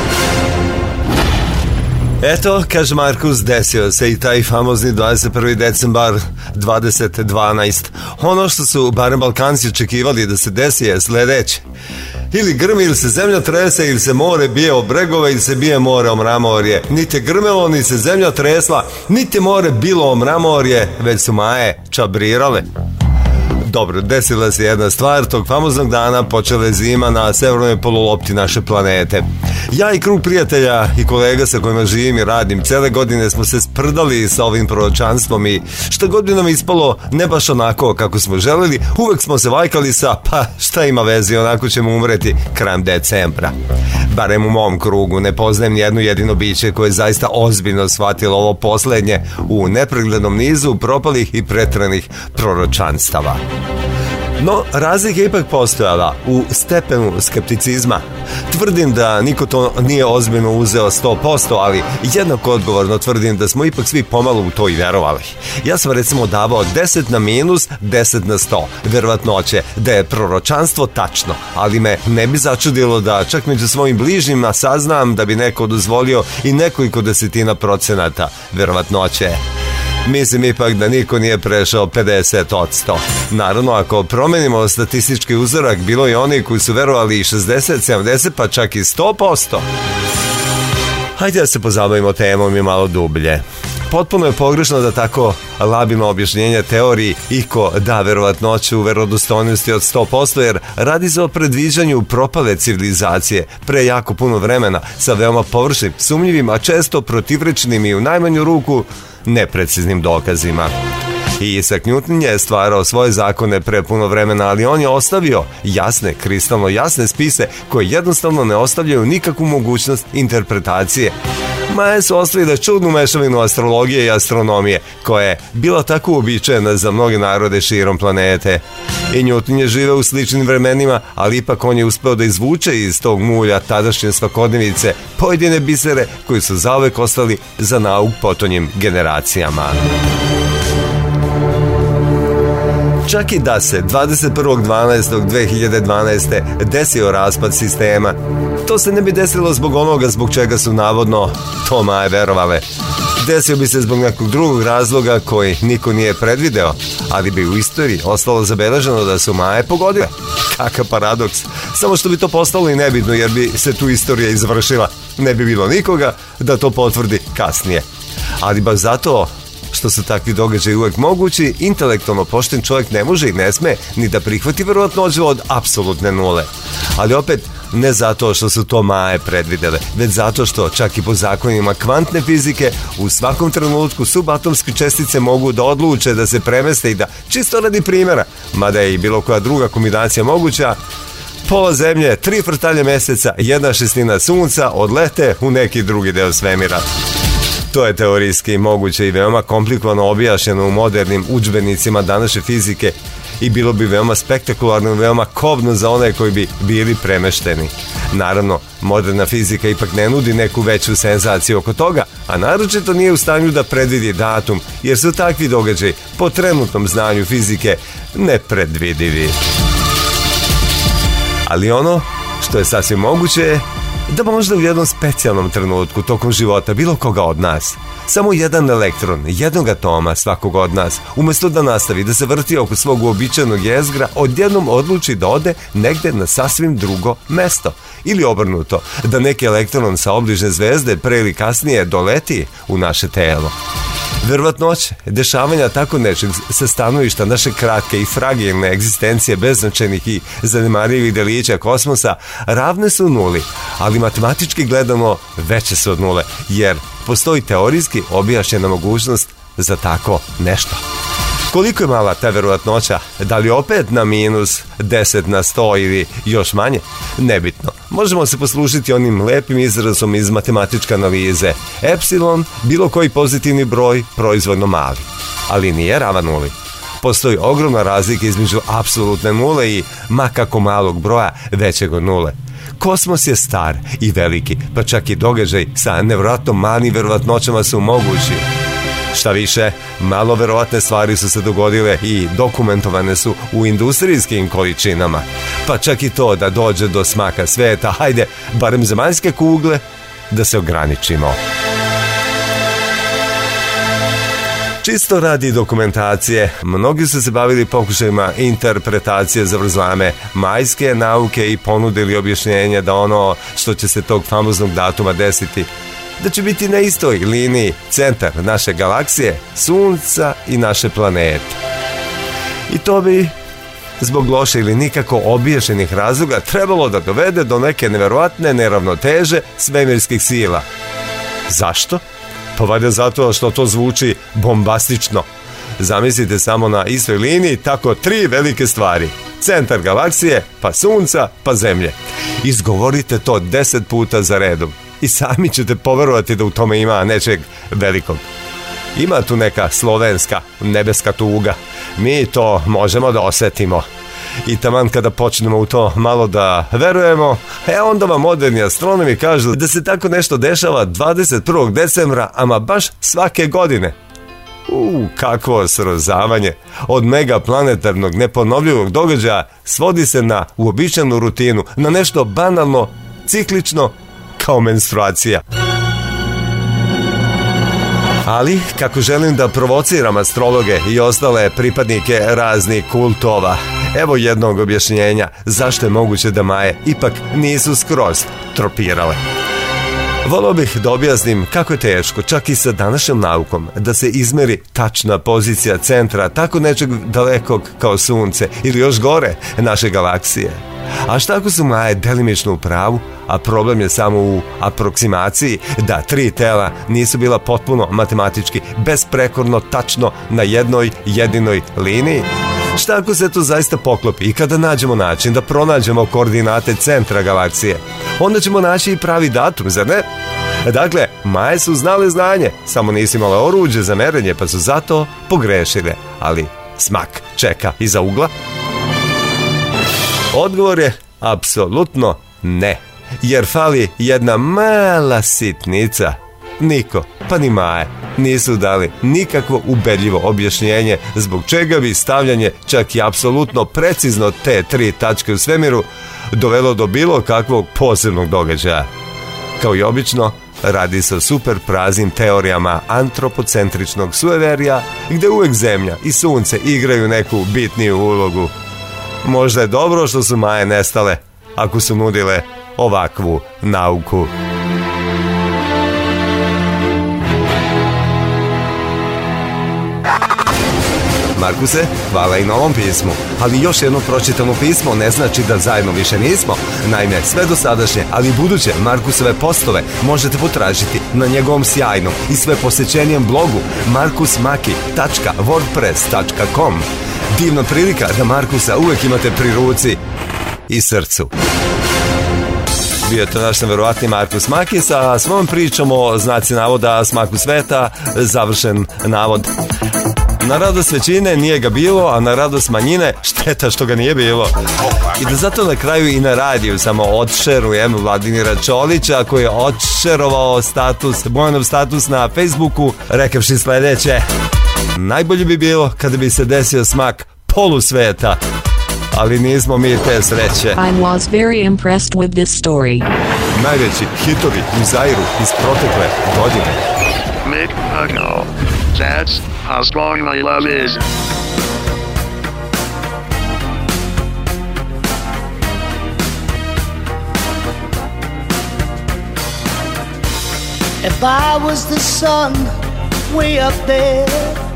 Eto, kaže Markus, desio se i taj famozni 21. decembar 2012. Ono što su barem Balkanci očekivali da se desi je sledeće. Ili grmi, ili se zemlja trese, ili se more bije o bregove, ili se bije more o mramorje. Niti je grmelo, ni se zemlja tresla, niti more bilo o mramorje, već su maje čabrirale. Dobro, desila se jedna stvar, tog famoznog dana počela je zima na severnoj polulopti naše planete. Ja i krug prijatelja i kolega sa kojima živim i radim, cele godine smo se sprdali sa ovim proročanstvom i šta god bi nam ispalo ne baš onako kako smo želeli, uvek smo se vajkali sa pa šta ima veze, onako ćemo umreti krajem decembra. Barem u mom krugu ne poznajem nijedno jedino biće koje je zaista ozbiljno shvatilo ovo poslednje u nepreglednom nizu propalih i pretranih proročanstava. No, razlika je ipak postojala u stepenu skepticizma. Tvrdim da niko to nije ozbiljno uzeo 100%, ali jednako odgovorno tvrdim da smo ipak svi pomalo u to i verovali. Ja sam recimo davao 10 na minus, 10 na 100 verovatnoće da je proročanstvo tačno, ali me ne bi začudilo da čak među svojim bližnjima saznam da bi neko dozvolio i nekoliko desetina procenata verovatnoće. Mislim ipak da niko nije prešao 50%. Naravno, ako promenimo statistički uzorak, bilo je oni koji su verovali i 60, 70, pa čak i 100%. Hajde da se pozabavimo temom i malo dublje. Potpuno je pogrešno da tako labilno objašnjenje teoriji iko da verovatnoću u verodostojnosti od 100%, jer radi se o predviđanju propale civilizacije pre jako puno vremena sa veoma površnim, sumnjivim, a često protivrečnim i u najmanju ruku nepreciznim dokazima. I Isaac Newton je stvarao svoje zakone pre puno vremena, ali on je ostavio jasne, kristalno jasne spise koje jednostavno ne ostavljaju nikakvu mogućnost interpretacije. Maje su ostavili čudnu mešavinu astrologije i astronomije, koja je bila tako uobičajena za mnoge narode širom planete. I Newton je živeo u sličnim vremenima, ali ipak on je uspeo da izvuče iz tog mulja tadašnje svakodnevice pojedine bisere koji su zauvek ostali za nauk potonjim generacijama. Čak i da se 21.12.2012. desio raspad sistema, to se ne bi desilo zbog onoga zbog čega su navodno to Maje verovale. Desio bi se zbog nekog drugog razloga koji niko nije predvideo, ali bi u istoriji ostalo zabeleženo da su Maje pogodile. Kakav paradoks. Samo što bi to postalo i nebitno jer bi se tu istorija izvršila. Ne bi bilo nikoga da to potvrdi kasnije. Ali baš zato što su takvi događaji uvek mogući, intelektualno pošten čovjek ne može i ne sme ni da prihvati verovatnoću od apsolutne nule. Ali opet, ne zato što su to Maje predvidele, već zato što čak i po zakonima kvantne fizike u svakom trenutku subatomske čestice mogu da odluče da se premeste i da, čisto radi primjera, mada je i bilo koja druga kombinacija moguća, pola zemlje, 3 frtalje meseca, 1/6 sunca odlete u neki drugi deo svemira. To je teorijski moguće i veoma komplikovano objašnjeno u modernim udžbenicima današnje fizike i bilo bi veoma spektakularno i veoma kobno za one koji bi bili premešteni. Naravno, moderna fizika ipak ne nudi neku veću senzaciju oko toga, a naročito nije u stanju da predvidi datum, jer su takvi događaji po trenutnom znanju fizike nepredvidivi. Ali ono što je sasvim moguće je da možda u jednom specijalnom trenutku tokom života bilo koga od nas, samo jedan elektron, jednog atoma svakog od nas, umjesto da nastavi da se vrti oko svog uobičajenog jezgra, odjednom odluči da ode negde na sasvim drugo mesto. Ili obrnuto, da neki elektron sa obližne zvezde pre ili kasnije doleti u naše telo. Verovatnoće dešavanja tako nečeg sa stanovišta naše kratke i fragilne egzistencije beznačajnih i zanemarivih delića kosmosa ravne su nuli, ali matematički gledano veće su od nule, jer postoji teorijski objašnjena mogućnost za tako nešto. Koliko je mala ta verovatnoća? Da li opet na minus 10 na 100 ili još manje? Nebitno. Možemo se poslužiti onim lepim izrazom iz matematičke analize. Epsilon, bilo koji pozitivni broj, proizvodno mali. Ali nije ravan nuli. Postoji ogromna razlika između apsolutne nule i ma kako malog broja većeg od nule. Kosmos je star i veliki, pa čak i događaj sa nevjerojatno malim verovatnoćama su mogući. Šta više, malo verovatne stvari su se dogodile i dokumentovane su u industrijskim količinama. Pa čak i to da dođe do smaka sveta, hajde, barem zemaljske kugle, da se ograničimo. Čisto radi dokumentacije, mnogi su se bavili pokušajima interpretacije zavrzlame majske nauke i ponudili objašnjenje da ono što će se tog famoznog datuma desiti, da će biti na istoj liniji centar naše galaksije, Sunca i naše planete. I to bi, zbog loše ili nikako objašnjenih razloga, trebalo da dovede do neke neverovatne neravnoteže svemirskih sila. Zašto? Pa valjda zato što to zvuči bombastično. Zamislite samo na istoj liniji tako 3 velike stvari. Centar galaksije, pa Sunca, pa Zemlje. Izgovorite to 10 puta za redom i sami ćete poverovati da u tome ima nečeg velikog. Ima tu neka slovenska nebeska tuga. Mi to možemo da osetimo. I taman kada počnemo u to malo da verujemo, onda vam moderni astronomi kažu da se tako nešto dešava 21. decembra, ama baš svake godine. Kakvo srozavanje. Od megaplanetarnog neponovljivog događaja svodi se na uobičajenu rutinu, na nešto banalno, ciklično, kao menstruacija. Ali, kako želim da provociram astrologe i ostale pripadnike raznih kultova, evo jednog objašnjenja zašto je moguće da Maje ipak nisu skroz tropirale. Volio bih da objasnim kako je teško, čak i sa današnjom naukom, da se izmeri tačna pozicija centra tako nečeg dalekog kao Sunce ili još gore naše galaksije. A šta ako su Maje delimično u pravu, a problem je samo u aproksimaciji da 3 tela nisu bila potpuno matematički besprekorno tačno na jednoj jedinoj liniji? Šta ako se to zaista poklopi i kada nađemo način da pronađemo koordinate centra galaksije? Onda ćemo naći i pravi datum, zar ne? Dakle, Maje su znale znanje, samo nisu imale oruđe za merenje, pa su zato pogrešile. Ali smak čeka iza ugla? Odgovor je apsolutno ne, jer fali jedna mala sitnica. Niko, pa ni Maje, nisu dali nikakvo ubedljivo objašnjenje zbog čega bi stavljanje čak i apsolutno precizno te 3 tačke u svemiru dovelo do bilo kakvog posebnog događaja. Kao i obično, radi se o super praznim teorijama antropocentričnog sueverija, gde uvek zemlja i sunce igraju neku bitniju ulogu. Možda je dobro što su Maje nestale, ako su nudile ovakvu nauku. Markuse, hvala i na ovom pismu, ali još jedno pročitano pismo ne znači da zajedno više nismo. Naime, sve dosadašnje, ali i buduće Markusove postove možete potražiti na njegovom sjajnom i sve posjećenijem blogu markusmaki.wordpress.com. Divna prilika da Markusa uvek imate pri ruci i srcu. Bio je to naš neverovatni Markus Maki sa svojom pričom o znaci navoda smaku sveta, završen navod. Na radost većine nije ga bilo, a na radost manjine šteta što ga nije bilo. I da zato na kraju i na radiju samo odšerujem Vladimira Čolića koji je odšerovao Bojanov status na Facebooku rekavši sledeće: najbolje bi bilo kada bi se desio smak polusveta, ali nismo mi te sreće. I was very impressed with this story. Najveći hitovi u Zairu iz protekle godine. Mick Hucknall. That's how strong my love is. If I was the sun way up there,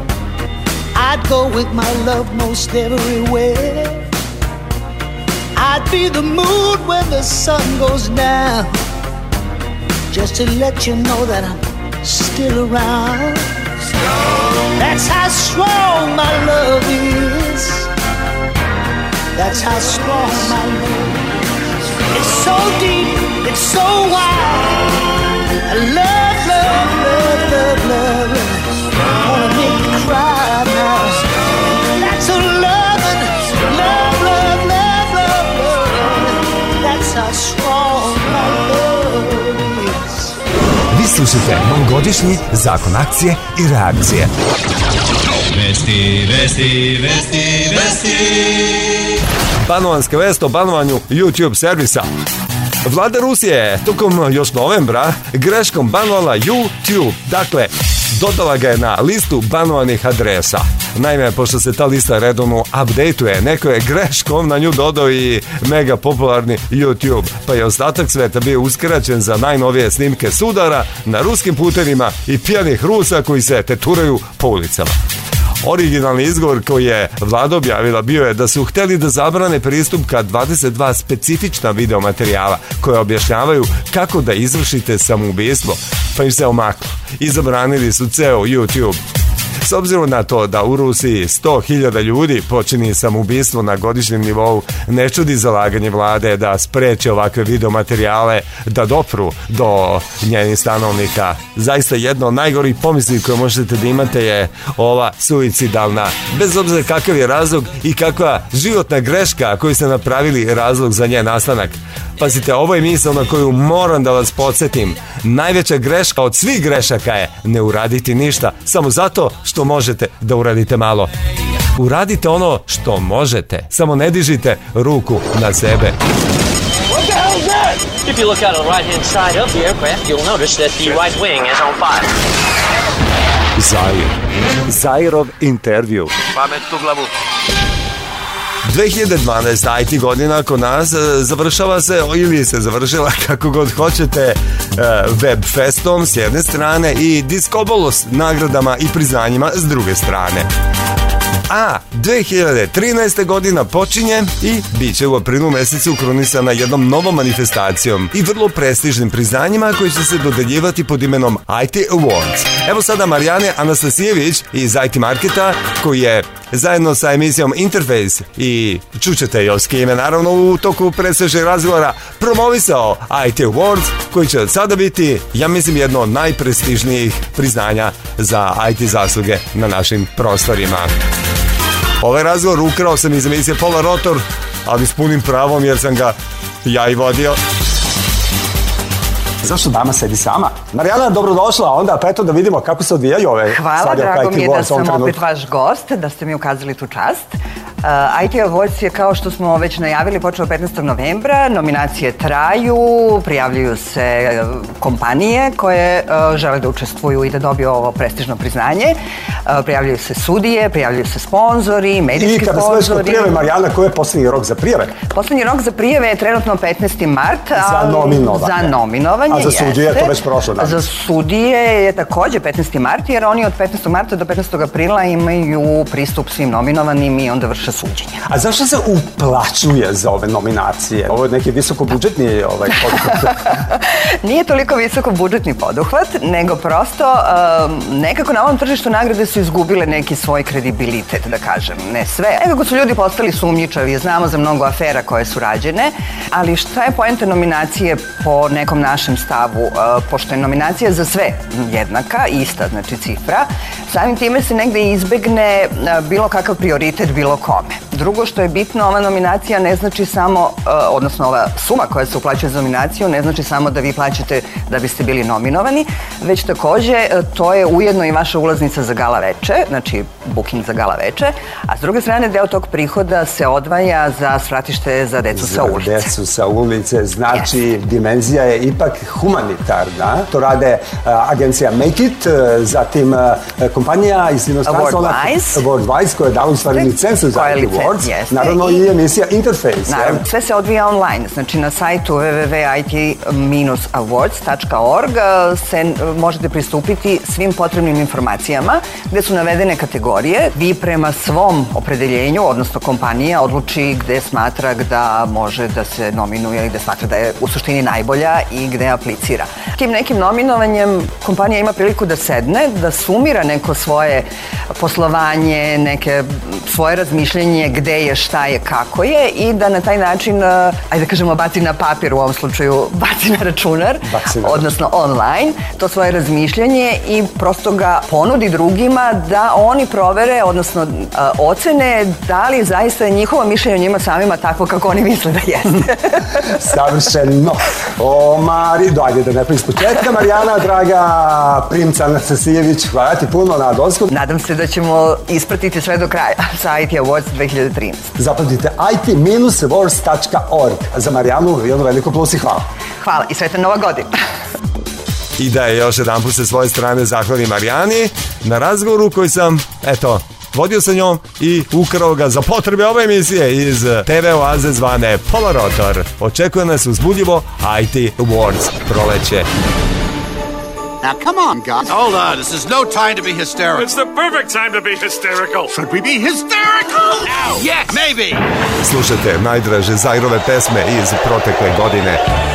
I'd go with my love most everywhere. I'd be the moon when the sun goes down, just to let you know that I'm still around. That's how strong my love is. That's how strong my love is. It's so deep, it's so wide. I love, love, love, love, love. Wanna make you cry now. That's a loving, love, love, love, love, love. That's how strong my love is. Vi slušate novogodišnji Zakon akcije i reakcije. Vesti, vesti, vesti, vesti. Banovanska vest o banovanju YouTube servisa. Vlada Rusije je tokom još novembra greškom banovala YouTube, dakle dodala ga je na listu banovanih adresa. Naime, pošto se ta lista redovno updateuje, neko je greškom na nju dodao i mega popularni YouTube, pa je ostatak sveta bio uskraćen za najnovije snimke sudara na ruskim putevima i pijanih Rusa koji se teturaju po ulicama. Originalni izgovor koji je vlada objavila bio je da su hteli da zabrane pristup ka 22 specifična videomaterijala koje objašnjavaju kako da izvršite samoubistvo, pa im se omaklo i zabranili su ceo YouTube. S obzirom na to da u Rusiji 100.000 ljudi počini samoubistvo na godišnjem nivou, ne čudi zalaganje vlade da spreče ovakve videomaterijale da dopru do njenih stanovnika. Zaista jedno od najgorih pomisli koje možete da imate je ova suicidalna, bez obzira kakav je razlog i kakva životna greška koju ste napravili razlog za njen nastanak. Pazite, ovo je misao na koju moram da vas podsjetim. Najveća greška od svih grešaka je ne uraditi ništa samo zato što možete da uradite malo. Uradite ono što možete, samo ne dižite ruku na sebe. If you look out on the right-hand side of the aircraft, you'll notice that the right wing is on fire. Zair. Zairov intervju. Pamet u glavu. 2012. IT godina kod nas završava se, ili se završila kako god hoćete, Web Festom s jedne strane i Discobolos nagradama i priznanjima s druge strane. A 2013. godina počinje i bit će u aprilu mesecu krunisana jednom novom manifestacijom i vrlo prestižnim priznanjima koji će se dodeljivati pod imenom IT Awards. Evo sada Marijane Anastasijević iz IT Marketa, koji je zajedno sa emisijom Interface i čućete još s kime, naravno u toku predsvežeg razgovora promovisao IT Awards, koji će od sada biti, ja mislim, jedno od najprestižnijih priznanja za IT zasluge na našim prostorima. Ovaj razgovor ukrao sam iz emisije Polar Rotor, ali s punim pravom jer sam ga ja i vodio. Zašto dama sedi sama? Marijana, dobrodošla, onda pa eto da vidimo kako se odvijaju ove stvari. Hvala, drago mi je da sam opet vaš gost, da ste mi ukazali tu čast. IT Awards je, kao što smo već najavili, počeo 15. novembra. Nominacije traju, prijavljuju se kompanije koje žele da učestvuju i da dobiju ovo prestižno priznanje. Prijavljuju se sudije, prijavljuju se sponzori, medijski sponzori. I kada sve što prijave, Marijana, koji je poslednji rok za prijave? Poslednji rok za prijave je trenutno 15. mart. Za nominovanje. Za nominovanje, a za sudije je to već prošlo danas. Za sudije je takođe 15. mart, jer oni od 15. marta do 15. aprila imaju pristup svim nominovanim i onda vrše suđenja. A zašto se uplaćuje za ove nominacije? Ovo je neki visokobudžetni poduhvat. Nije toliko visokobudžetni poduhvat, nego prosto nekako na ovom tržištu nagrade su izgubile neki svoj kredibilitet, da kažem, ne sve. Nekako su ljudi postali sumnjičavi, znamo za mnogo afera koje su rađene, ali šta je poenta nominacije po nekom našem stavu? Pošto je nominacija za sve jednaka, ista, znači cifra, samim time se negde izbegne bilo kakav prioritet bilo kome. Drugo što je bitno, ova nominacija ne znači samo, odnosno ova suma koja se uplaćuje za nominaciju ne znači samo da vi plaćate da biste bili nominovani, već takođe to je ujedno i vaša ulaznica za gala veče, znači booking za gala veče, a s druge strane deo tog prihoda se odvaja za svratište za decu sa ulice. Za decu sa ulice, znači dimenzija je ipak humanitarna. To rade agencija Make It, zatim kompanija iz inostranstva Awardwise koja je dala u stvari licencu za IT Awards. Naravno i emisija Interface. Naravno, sve se odvija online, znači na sajtu www.it-awards.org se možete pristupiti svim potrebnim informacijama gde su navedene kategorije. Vi prema svom opredeljenju, odnosno kompanija, odluči gde smatra da može da se nominuje i gde smatra da je u suštini najbolja i gde aplicira. Tim nekim nominovanjem kompanija ima priliku da sedne, da sumira neko svoje poslovanje, neke svoje razmišljenje gde je, šta je, kako je i da na taj način, ajde da kažemo, baci na papir, u ovom slučaju baci na računar, odnosno online, to svoje razmišljanje i prosto ga ponudi drugima da oni provere, odnosno ocene da li zaista je njihovo mišljenje o njima samima takvo kako oni misle da jeste. Savršeno. Ajde da ne iz početka, Marijana, draga primca Anastasijević, hvala ti puno na dolazku. Nadam se da ćemo ispratiti sve do kraja sa IT Awards 2013. Zapratite it-awards.org. Za Marijanu jedno veliko plus i hvala. Hvala i sretna Nova godina. I da je još jedan put sa svoje strane zahvali Marijani na razgovoru koji sam, vodio sa njom i ukrao ga za potrebe ove emisije iz TV oaze zvane Polar Rotor. Očekuje nas uzbudljivo IT Awards proleće. Now, come on, guys. Hold on. This is no time to be hysterical. It's the perfect time to be hysterical. Should we be hysterical? Now, yes, maybe. Slušajte najdraže Zajrove pesme iz protekle godine.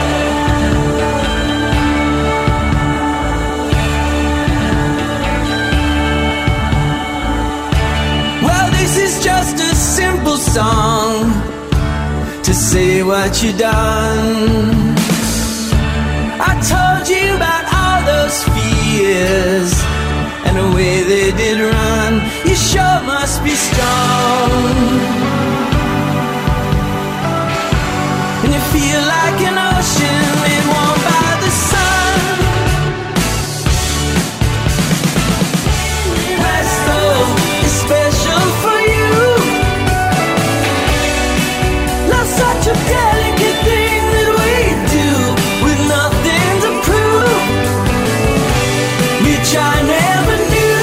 Well, this is just a simple song to say what you done. I told you about all those fears and the way they did run. You sure must be strong, and you feel like an ocean made warm by the sun. Presto is special for you. Not such a delicate thing that we do with nothing to prove, which I never knew.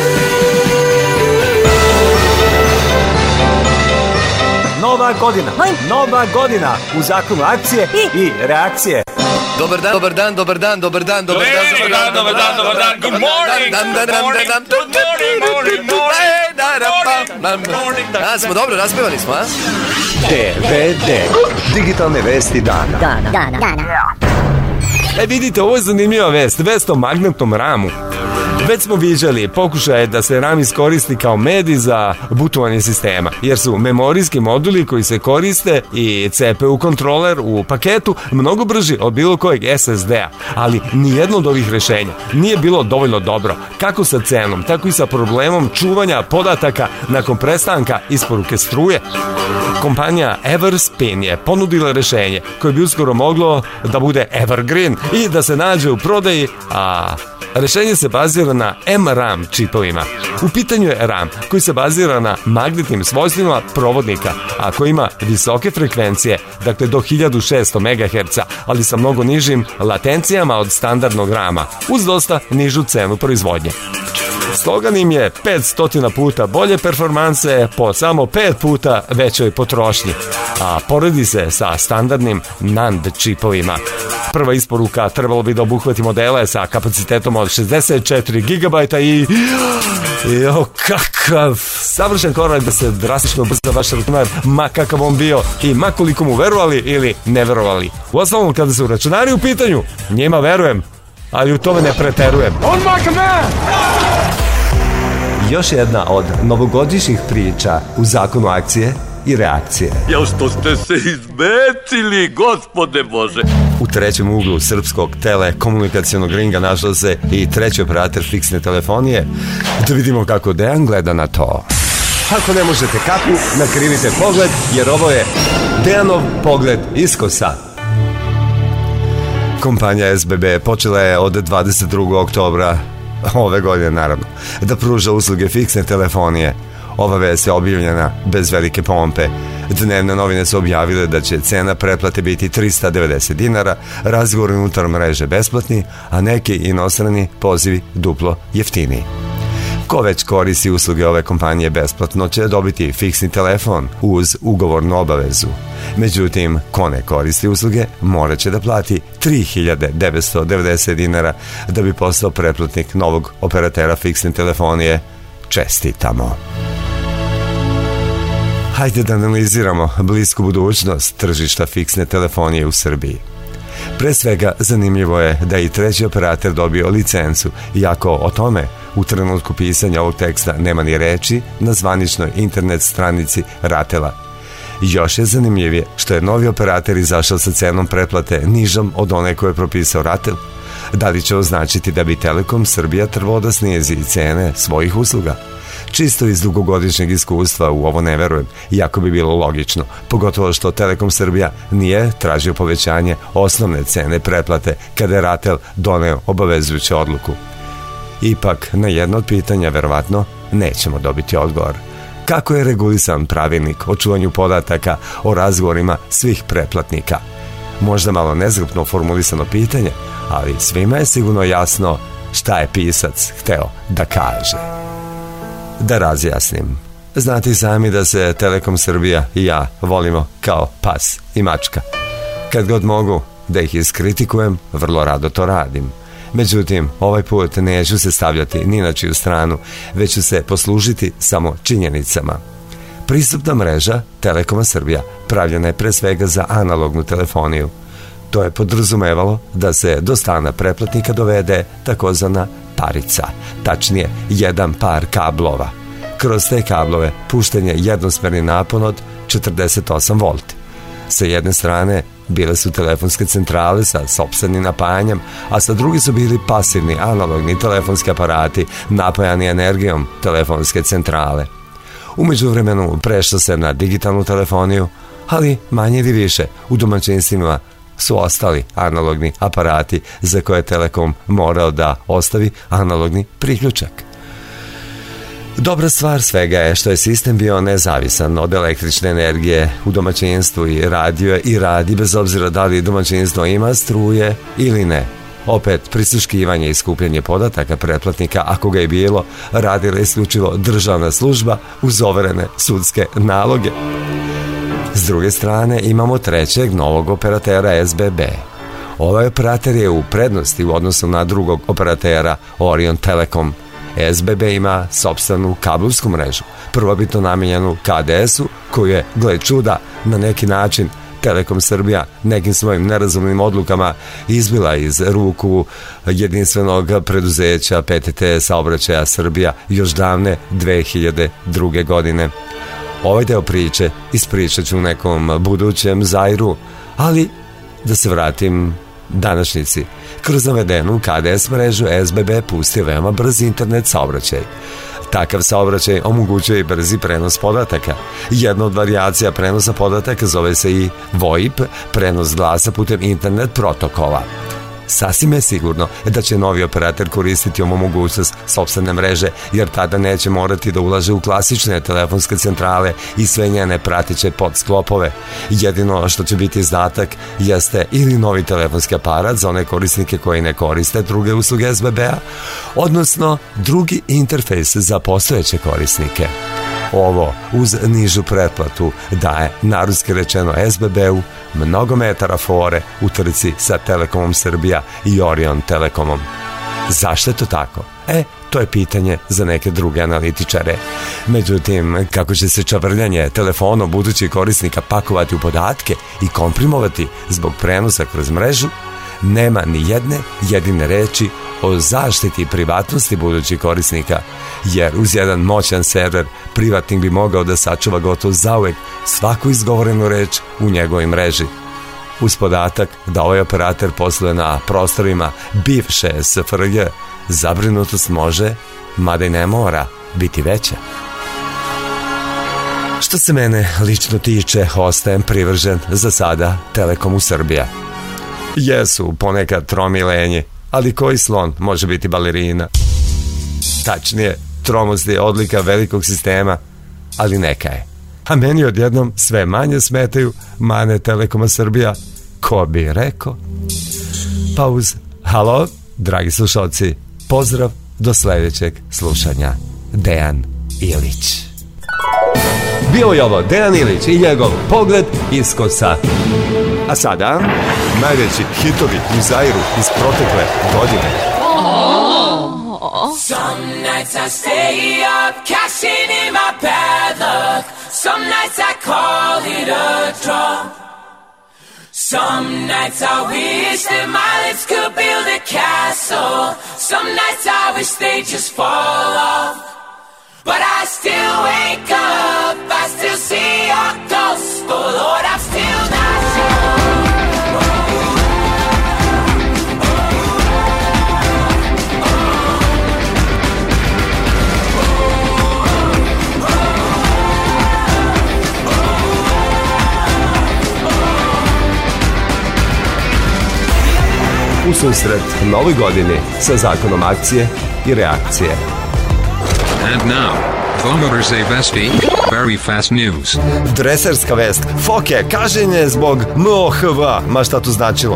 Nova godina u zakonu akcije i reakcije. Dobar dan. Good morning. Smo dobro, raspevani smo, a? DVD, digitalne vesti dana. Vidite, ovo je zanimljiva vest o magnetnom ramu. Već smo viđali pokušaje da se RAM iskoristi kao medij za butovanje sistema, jer su memorijski moduli koji se koriste i CPU kontroler u paketu mnogo brži od bilo kojeg SSD-a, ali nijedno od ovih rešenja nije bilo dovoljno dobro, kako sa cenom, tako i sa problemom čuvanja podataka nakon prestanka isporuke struje. Kompanija Everspin je ponudila rešenje koje bi uskoro moglo da bude evergreen i da se nađe u prodaji, a rešenje se bazira na MRAM čipovima. U pitanju je RAM koji se bazira na magnetnim svojstvima provodnika, a koji ima visoke frekvencije, dakle do 1600 MHz, ali sa mnogo nižim latencijama od standardnog RAM-a, uz dosta nižu cenu proizvodnje. Slogan im je 500 puta bolje performanse po samo 5 puta većoj potrošnji, a poredi se sa standardnim NAND čipovima. Prva isporuka trebalo bi da obuhvati modele sa kapacitetom od 64 GB i... kakav savršen korak da se drastično ubrza vaš računar, ma kakav on bio i ma koliko mu verovali ili ne verovali. Uostalom, kada su računari u pitanju, njima verujem, ali u tome ne preterujem. On my command! Još jedna od novogodišnjih priča u zakonu akcije i reakcije. Jel što ste se izbecili, gospode Bože? U trećem uglu srpskog telekomunikacionog ringa našao se i treći operator fiksne telefonije. Da vidimo kako Dejan gleda na to. Ako ne možete kapu, nakrivite pogled, jer ovo je Dejanov pogled iskosa. Kompanija SBB počela je od 22. oktobra ove godine, naravno, da pruža usluge fiksne telefonije. Ova vest je objavljena bez velike pompe. Dnevne novine su objavile da će cena pretplate biti 390 dinara, razgovor unutar mreže besplatni, a neki inostrani pozivi duplo jeftiniji. Ko već koristi usluge ove kompanije besplatno će dobiti fiksni telefon uz ugovornu obavezu. Međutim, ko ne koristi usluge morat će da plati 3990 dinara da bi postao pretplatnik novog operatera fiksne telefonije. Čestitamo! Hajde da analiziramo blisku budućnost tržišta fiksne telefonije u Srbiji. Pre svega, zanimljivo je da i treći operator dobio licencu, iako o tome u trenutku pisanja ovog teksta nema ni reči na zvaničnoj internet stranici Ratela. Još je zanimljivije što je novi operator izašao sa cenom pretplate nižom od one koje je propisao Ratel. Da li će označiti da bi Telekom Srbija trebao da snijezi cene svojih usluga? Čisto iz dugogodišnjeg iskustva u ovo ne verujem, iako bi bilo logično, pogotovo što Telekom Srbija nije tražio povećanje osnovne cene pretplate kada je Ratel doneo obavezujuću odluku. Ipak, na jedno od pitanja verovatno nećemo dobiti odgovor. Kako je regulisan pravilnik o čuvanju podataka o razgovorima svih pretplatnika? Možda malo nezgrupno formulisano pitanje, ali svima je sigurno jasno šta je pisac hteo da kaže. Da razjasnim. Znate i sami da se Telekom Srbija i ja volimo kao pas i mačka. Kad god mogu da ih iskritikujem, vrlo rado to radim. Međutim, ovaj put neću se stavljati ni na čiju stranu, već ću se poslužiti samo činjenicama. Pristupna mreža Telekoma Srbija pravljena je pre svega za analognu telefoniju. To je podrazumevalo da se do stana pretplatnika dovede takozvana parica, tačnije jedan par kablova. Kroz te kablove pušten je jednosmerni napon od 48 V. Sa jedne strane bile su telefonske centrale sa sopstvenim napajanjem, a sa druge su bili pasivni analogni telefonski aparati napajani energijom telefonske centrale. U međuvremenu prešlo se na digitalnu telefoniju, ali manje ili više u domaćinstvima su ostali analogni aparati za koje Telekom morao da ostavi analogni priključak. Dobra stvar svega je što je sistem bio nezavisan od električne energije u domaćinstvu i radio je i radi bez obzira da li domaćinstvo ima struje ili ne. Opet, prisluškivanje i skupljanje podataka pretplatnika, ako ga je bilo, radila isključivo državna služba uz overene sudske naloge. S druge strane, imamo trećeg novog operatera SBB. Ovaj operator je u prednosti u odnosu na drugog operatera Orion Telekom. SBB ima sopstvenu kablovsku mrežu, prvobitno namenjenu KDS-u, koju je, gle čuda, na neki način Telekom Srbija nekim svojim nerazumnim odlukama izbila iz ruku jedinstvenog preduzeća PTT Saobraćaja Srbija još davne 2002. godine. Ovaj deo priče ispričat ću u nekom budućem zairu, ali da se vratim današnjici. Kroz navedenu KDS mrežu SBB pustio veoma brz internet saobraćaj. Takav saobraćaj omogućuje i brzi prenos podataka. Jedna od varijacija prenosa podataka zove se i VoIP, prenos glasa putem internet protokola. Sasvim je sigurno da će novi operator koristiti ovu mogućnost sopstvene mreže, jer tada neće morati da ulaže u klasične telefonske centrale i sve njene pratiće podsklopove. Jedino što će biti izdatak jeste ili novi telefonski aparat za one korisnike koji ne koriste druge usluge SBB-a, odnosno drugi interfejs za postojeće korisnike. Ovo uz nižu pretplatu daje, narodski rečeno, SBB-u mnogo metara fore u trci sa Telekomom Srbija i Orion Telekomom. Zašto je to tako? To je pitanje za neke druge analitičare. Međutim, kako će se čavrljanje telefonom budućih korisnika pakovati u podatke i komprimovati zbog prenosa kroz mrežu, nema ni jedne jedine reči o zaštiti privatnosti budućih korisnika, jer uz jedan moćan server privatnik bi mogao da sačuva gotovo zauvek svaku izgovorenu reč u njegovoj mreži. Uz podatak da ovaj operator posluje na prostorima bivše SFRJ, zabrinutost može, mada i ne mora, biti veća. Što se mene lično tiče, ostajem privržen za sada Telekomu Srbija. Jesu ponekad tromi lenji, ali koji slon može biti balerina? Tačnije, tromost je odlika velikog sistema, ali neka je. A meni odjednom sve manje smetaju mane Telekoma Srbija. Ko bi rekao? Pa uz halo, dragi slušalci, pozdrav do sledećeg slušanja. Dejan Ilić. Bio je ovo Dejan Ilić i njegov pogled iz kosa. A sada, najveći hitovi u zairu iz protekle godine. Some nights I stay up, cashing in my bad luck. Some nights I call it a draw. Some nights I wish that my lips could build a castle. Some nights I wish they just fall off. But I still wake up, I still see your ghost. Oh Lord, I'm still not sure. U susret novoj godini sa zakonom akcije i reakcije. And now, Fonoverze Vesti, very fast news. Dreserska vest. Foke, kažnjenje zbog MOHV, ma šta to značilo?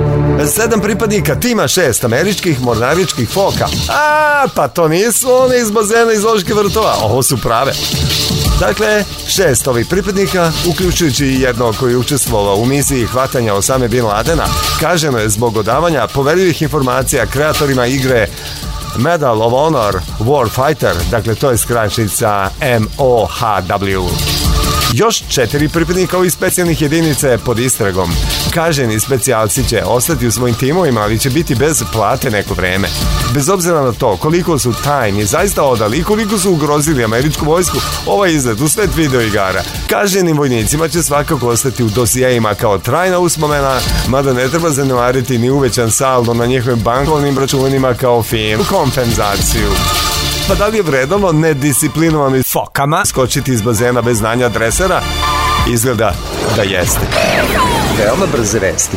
7 pripadnika tima 6 američkih mornaričkih foka. Pa to nisu one iz bazena iz Loških vrtova, ovo su prave. Dakle, 6 ovih pripadnika, uključujući i jednog koji je učestvovao u misiji hvatanja Osame Bin Ladena, kaženo je zbog odavanja poverljivih informacija kreatorima igre Medal of Honor Warfighter, dakle to je skraćenica MOHW. Još 4 pripadnika ovih specijalnih jedinica je pod istragom. Kaženi specijalci će ostati u svojim timovima, ali će biti bez plate neko vreme. Bez obzira na to koliko su tajni zaista odali i koliko su ugrozili američku vojsku, ovaj izlet u svet video igara kaženim vojnicima će svakako ostati u dosijejima kao trajna uspomena, mada ne treba zanemariti ni uvećan saldo na njihovim bankovnim računima kao finu kompenzaciju. Pa da li je vredno nedisciplinovanim fokama skočiti iz bazena bez znanja dresera? Izgleda da jeste. Veoma brze vesti.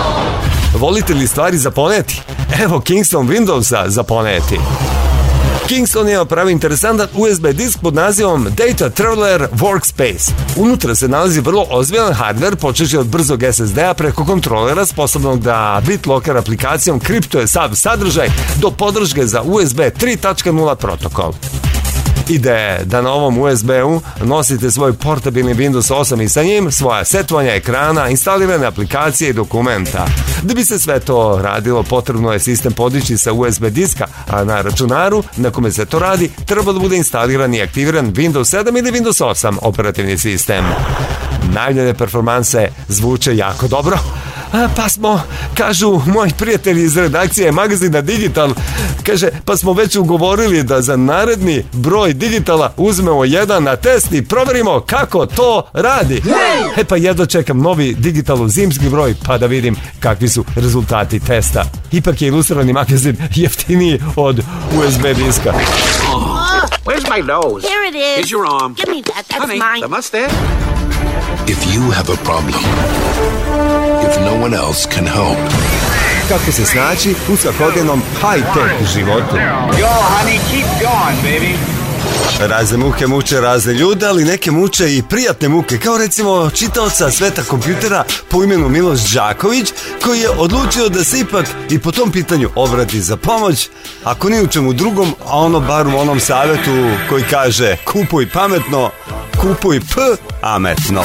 Volite li stvari zaponeti? Evo Kingston Windowsa zaponeti. Kingston je pravi interesantan USB disk pod nazivom Data Traveler Workspace. Unutra se nalazi vrlo ozbiljan hardware, počeši od brzog SSD-a preko kontrolera sposobnog da BitLocker aplikacijom kriptuje sav sadržaj do podrške za USB 3.0 protokol. Ideja je da na ovom USB-u nosite svoj portabilni Windows 8 i sa njim svoja setovanja ekrana, instalirane aplikacije i dokumenta. Da bi se sve to radilo, potrebno je sistem podići sa USB diska, a na računaru na kome se to radi treba da bude instaliran i aktiviran Windows 7 ili Windows 8 operativni sistem. najavljene performanse zvuče jako dobro. Pa smo, kažu moji prijatelji iz redakcije magazina Digital, kaže, pa smo već ugovorili da za naredni broj Digitala uzmemo jedan na test i proverimo kako to radi. Pa jedno čekam novi Digitalov zimski broj pa da vidim kakvi su rezultati testa. Ipak je ilustrirani magazin jeftiniji od USB diska. Where's my nose? Here it is. Here's your arm. Give me that. That's Honey, mine. the mustache. If you have a problem, if no one else can help, Kako se snaći u svakodnevnom high-tech životu. Go, honey, keep going, baby. Razne muke muče razne ljude, ali neke muče i prijatne muke, kao recimo čitaoca sveta kompjutera po imenu Miloš Đaković, koji je odlučio da se ipak i po tom pitanju obrati za pomoć, ako ni u čemu drugom, a ono bar u onom savjetu koji kaže kupuj pametno, kupuj pametno.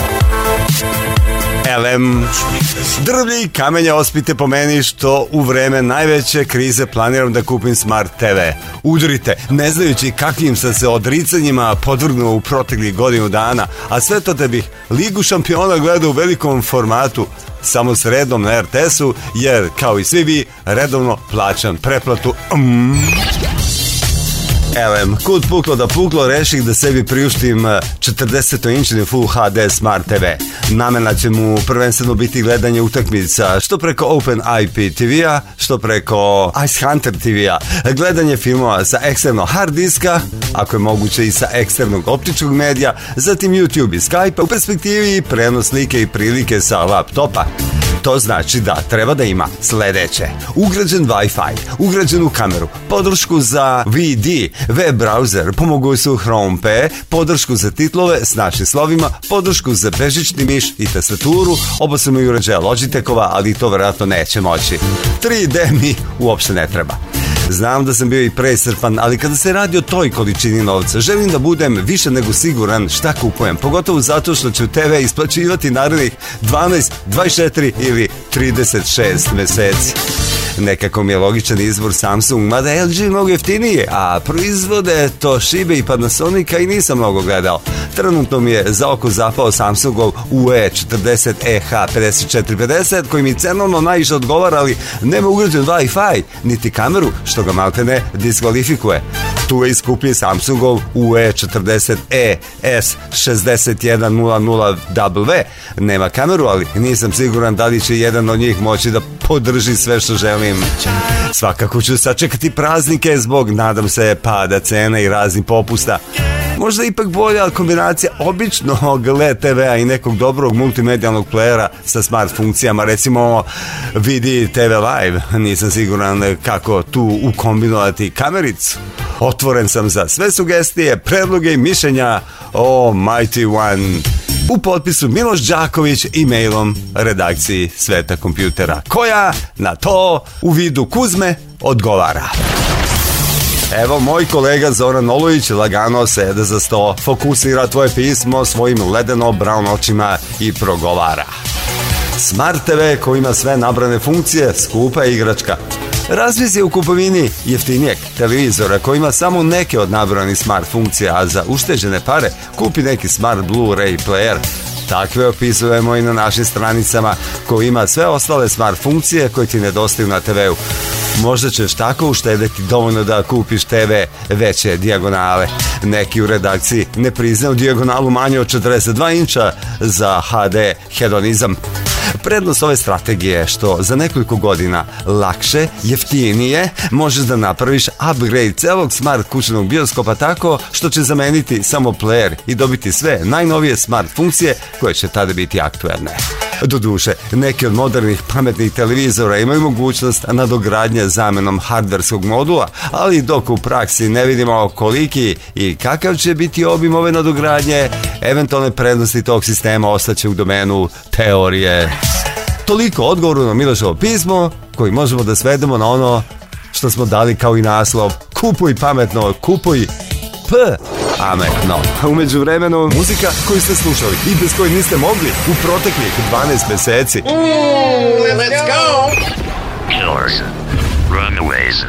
LM drvlje i kamenje ospite po meni što u vreme najveće krize planiram da kupim Smart TV. Udrite, ne znajući kakvim sam se odricanjima podvrgnuo u proteklih godinu dana, a sve to da bih Ligu šampiona gledao u velikom formatu, samo s redom na RTS-u, jer kao i svi vi redovno plaćam pretplatu. LM, kud puklo da puklo, reših da sebi priuštim 40-inčni Full HD Smart TV. Namena će mu prvenstveno biti gledanje utakmica, što preko Open IP TV-a, što preko Ice Hunter TV-a, gledanje filmova sa eksternog hard diska, ako je moguće i sa eksternog optičkog medija, zatim YouTube i Skype, u perspektivi prenos slike i prilike sa laptopa. To znači da treba da ima sledeće: ugrađen Wi-Fi, ugrađenu kameru, podršku za VD, web browser, pomogu su Chrome P, podršku za titlove s našim slovima, podršku za bežični miš i tastaturu, oba su mi uređaja Logitechova, ali to verovatno neće moći. 3D mi uopšte ne treba. Znam da sam bio i preiscrpan, ali kada se radi o toj količini novca, želim da budem više nego siguran šta kupujem, pogotovo zato što ću TV isplaćivati narednih 12, 24 ili 36 meseci. Nekako mi je logičan izbor Samsung, mada je LG mnogo jeftinije, a proizvode Toshiba i Panasonica i nisam mnogo gledao. Trenutno mi je za oko zapao Samsungov UE40EH5450, koji mi cenovno najviše odgovara, ali nema ugrađen Wi-Fi, niti kameru, što ga maltene diskvalifikuje. Tu je iskuplji Samsungov UE40ES6100W. Nema kameru, ali nisam siguran da li će jedan od njih moći da podrži sve što želim. Svakako ću sačekati praznike zbog, nadam se, pada cena i raznih popusta. Možda ipak bolja kombinacija običnog LED TV-a i nekog dobrog multimedijalnog playera sa smart funkcijama, recimo vidi TV Live. Nisam siguran kako tu ukombinovati kamericu. Otvoren sam za sve sugestije, predloge i mišljenja o Mighty One. U potpisu Miloš Đaković i mailom redakciji Sveta kompjutera, koja na to u vidu Kuzme odgovara. Evo, moj kolega Zoran Olović lagano sede za sto, fokusira tvoje pismo svojim ledeno-brown očima i progovara. Smart TV koji ima sve nabrane funkcije, skupa je igračka. Razmisli u kupovini jeftinijeg televizora koji ima samo neke od nabranih smart funkcija, a za ušteđene pare kupi neki smart Blu-ray player. Takve opisujemo i na našim stranicama, koji ima sve ostale smart funkcije koje ti nedostaju na TV-u. Možda ćeš tako uštedeti dovoljno da kupiš TV veće dijagonale. Neki u redakciji ne priznaju dijagonalu manje od 42 inča za HD hedonizam. Prednost ove strategije je što za nekoliko godina lakše, jeftinije možeš da napraviš upgrade celog smart kućnog bioskopa tako što će zameniti samo player i dobiti sve najnovije smart funkcije koje će tada biti aktuelne. Doduše, neki od modernih pametnih televizora imaju mogućnost nadogradnje zamenom hardverskog modula, ali dok u praksi ne vidimo koliki i kakav će biti obim ove nadogradnje, eventualne prednosti tog sistema ostaće u domenu teorije. Toliko odgovoru na Miloševo pismo, koji možemo da svedemo na ono što smo dali kao i naslov: kupuj pametno, kupuj pametno. Umeđu vremenu, muzika koju ste slušali i bez koje niste mogli u proteklih 12 meseci. Let's go! Killers. Runaways.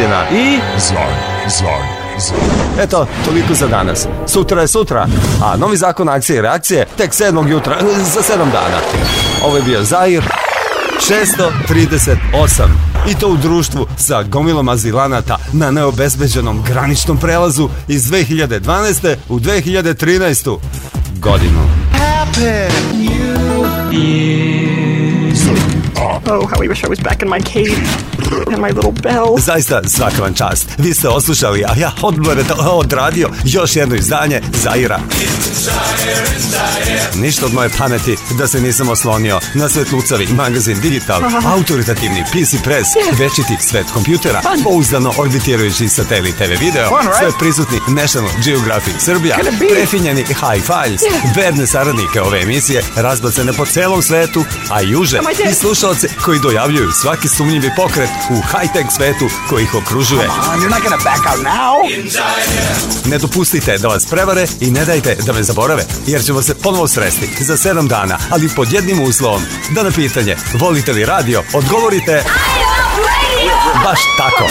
godina i... Eto, toliko za danas. Sutra je sutra, a novi zakon akcije i reakcije tek 7. jutra, za 7 dana. Ovo je bio Zair 638. I to u društvu sa gomilom azilanata na neobezbeđenom graničnom prelazu iz 2012. u 2013. godinu. Oh, how I wish I was back in my cave and my little bell. Zaista svaka vam čast. Vi ste oslušali, a ja odradio još jedno izdanje Zaira. Ništa od moje pameti da se nisam oslonio na Svetlucavi magazin Digital, autoritativni PC Press, večiti svet kompjutera, pouzdano orbitirajući satelit TV video, sve prisutni National Geographic Srbija, prefinjeni High Files, verne saradnike ove emisije, razbacene po celom svetu, a i uže i slušalce koji dojavljuju svaki sumnjivi pokret u high-tech svetu koji ih okružuje. Ne dopustite da vas prevare i ne dajte da me zaborave, jer ćemo se ponovo sresti za 7 dana, ali pod jednim uslovom, da na pitanje volite li radio odgovorite baš tako.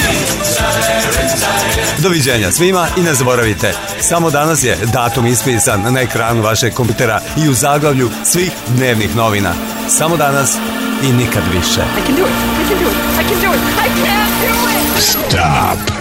Doviđenja svima i ne zaboravite, samo danas je datum ispisan na ekranu vašeg kompjutera i u zaglavlju svih dnevnih novina. Samo danas i nikad više. I can do it. I can do it. I can do it. I can't do it. Stop.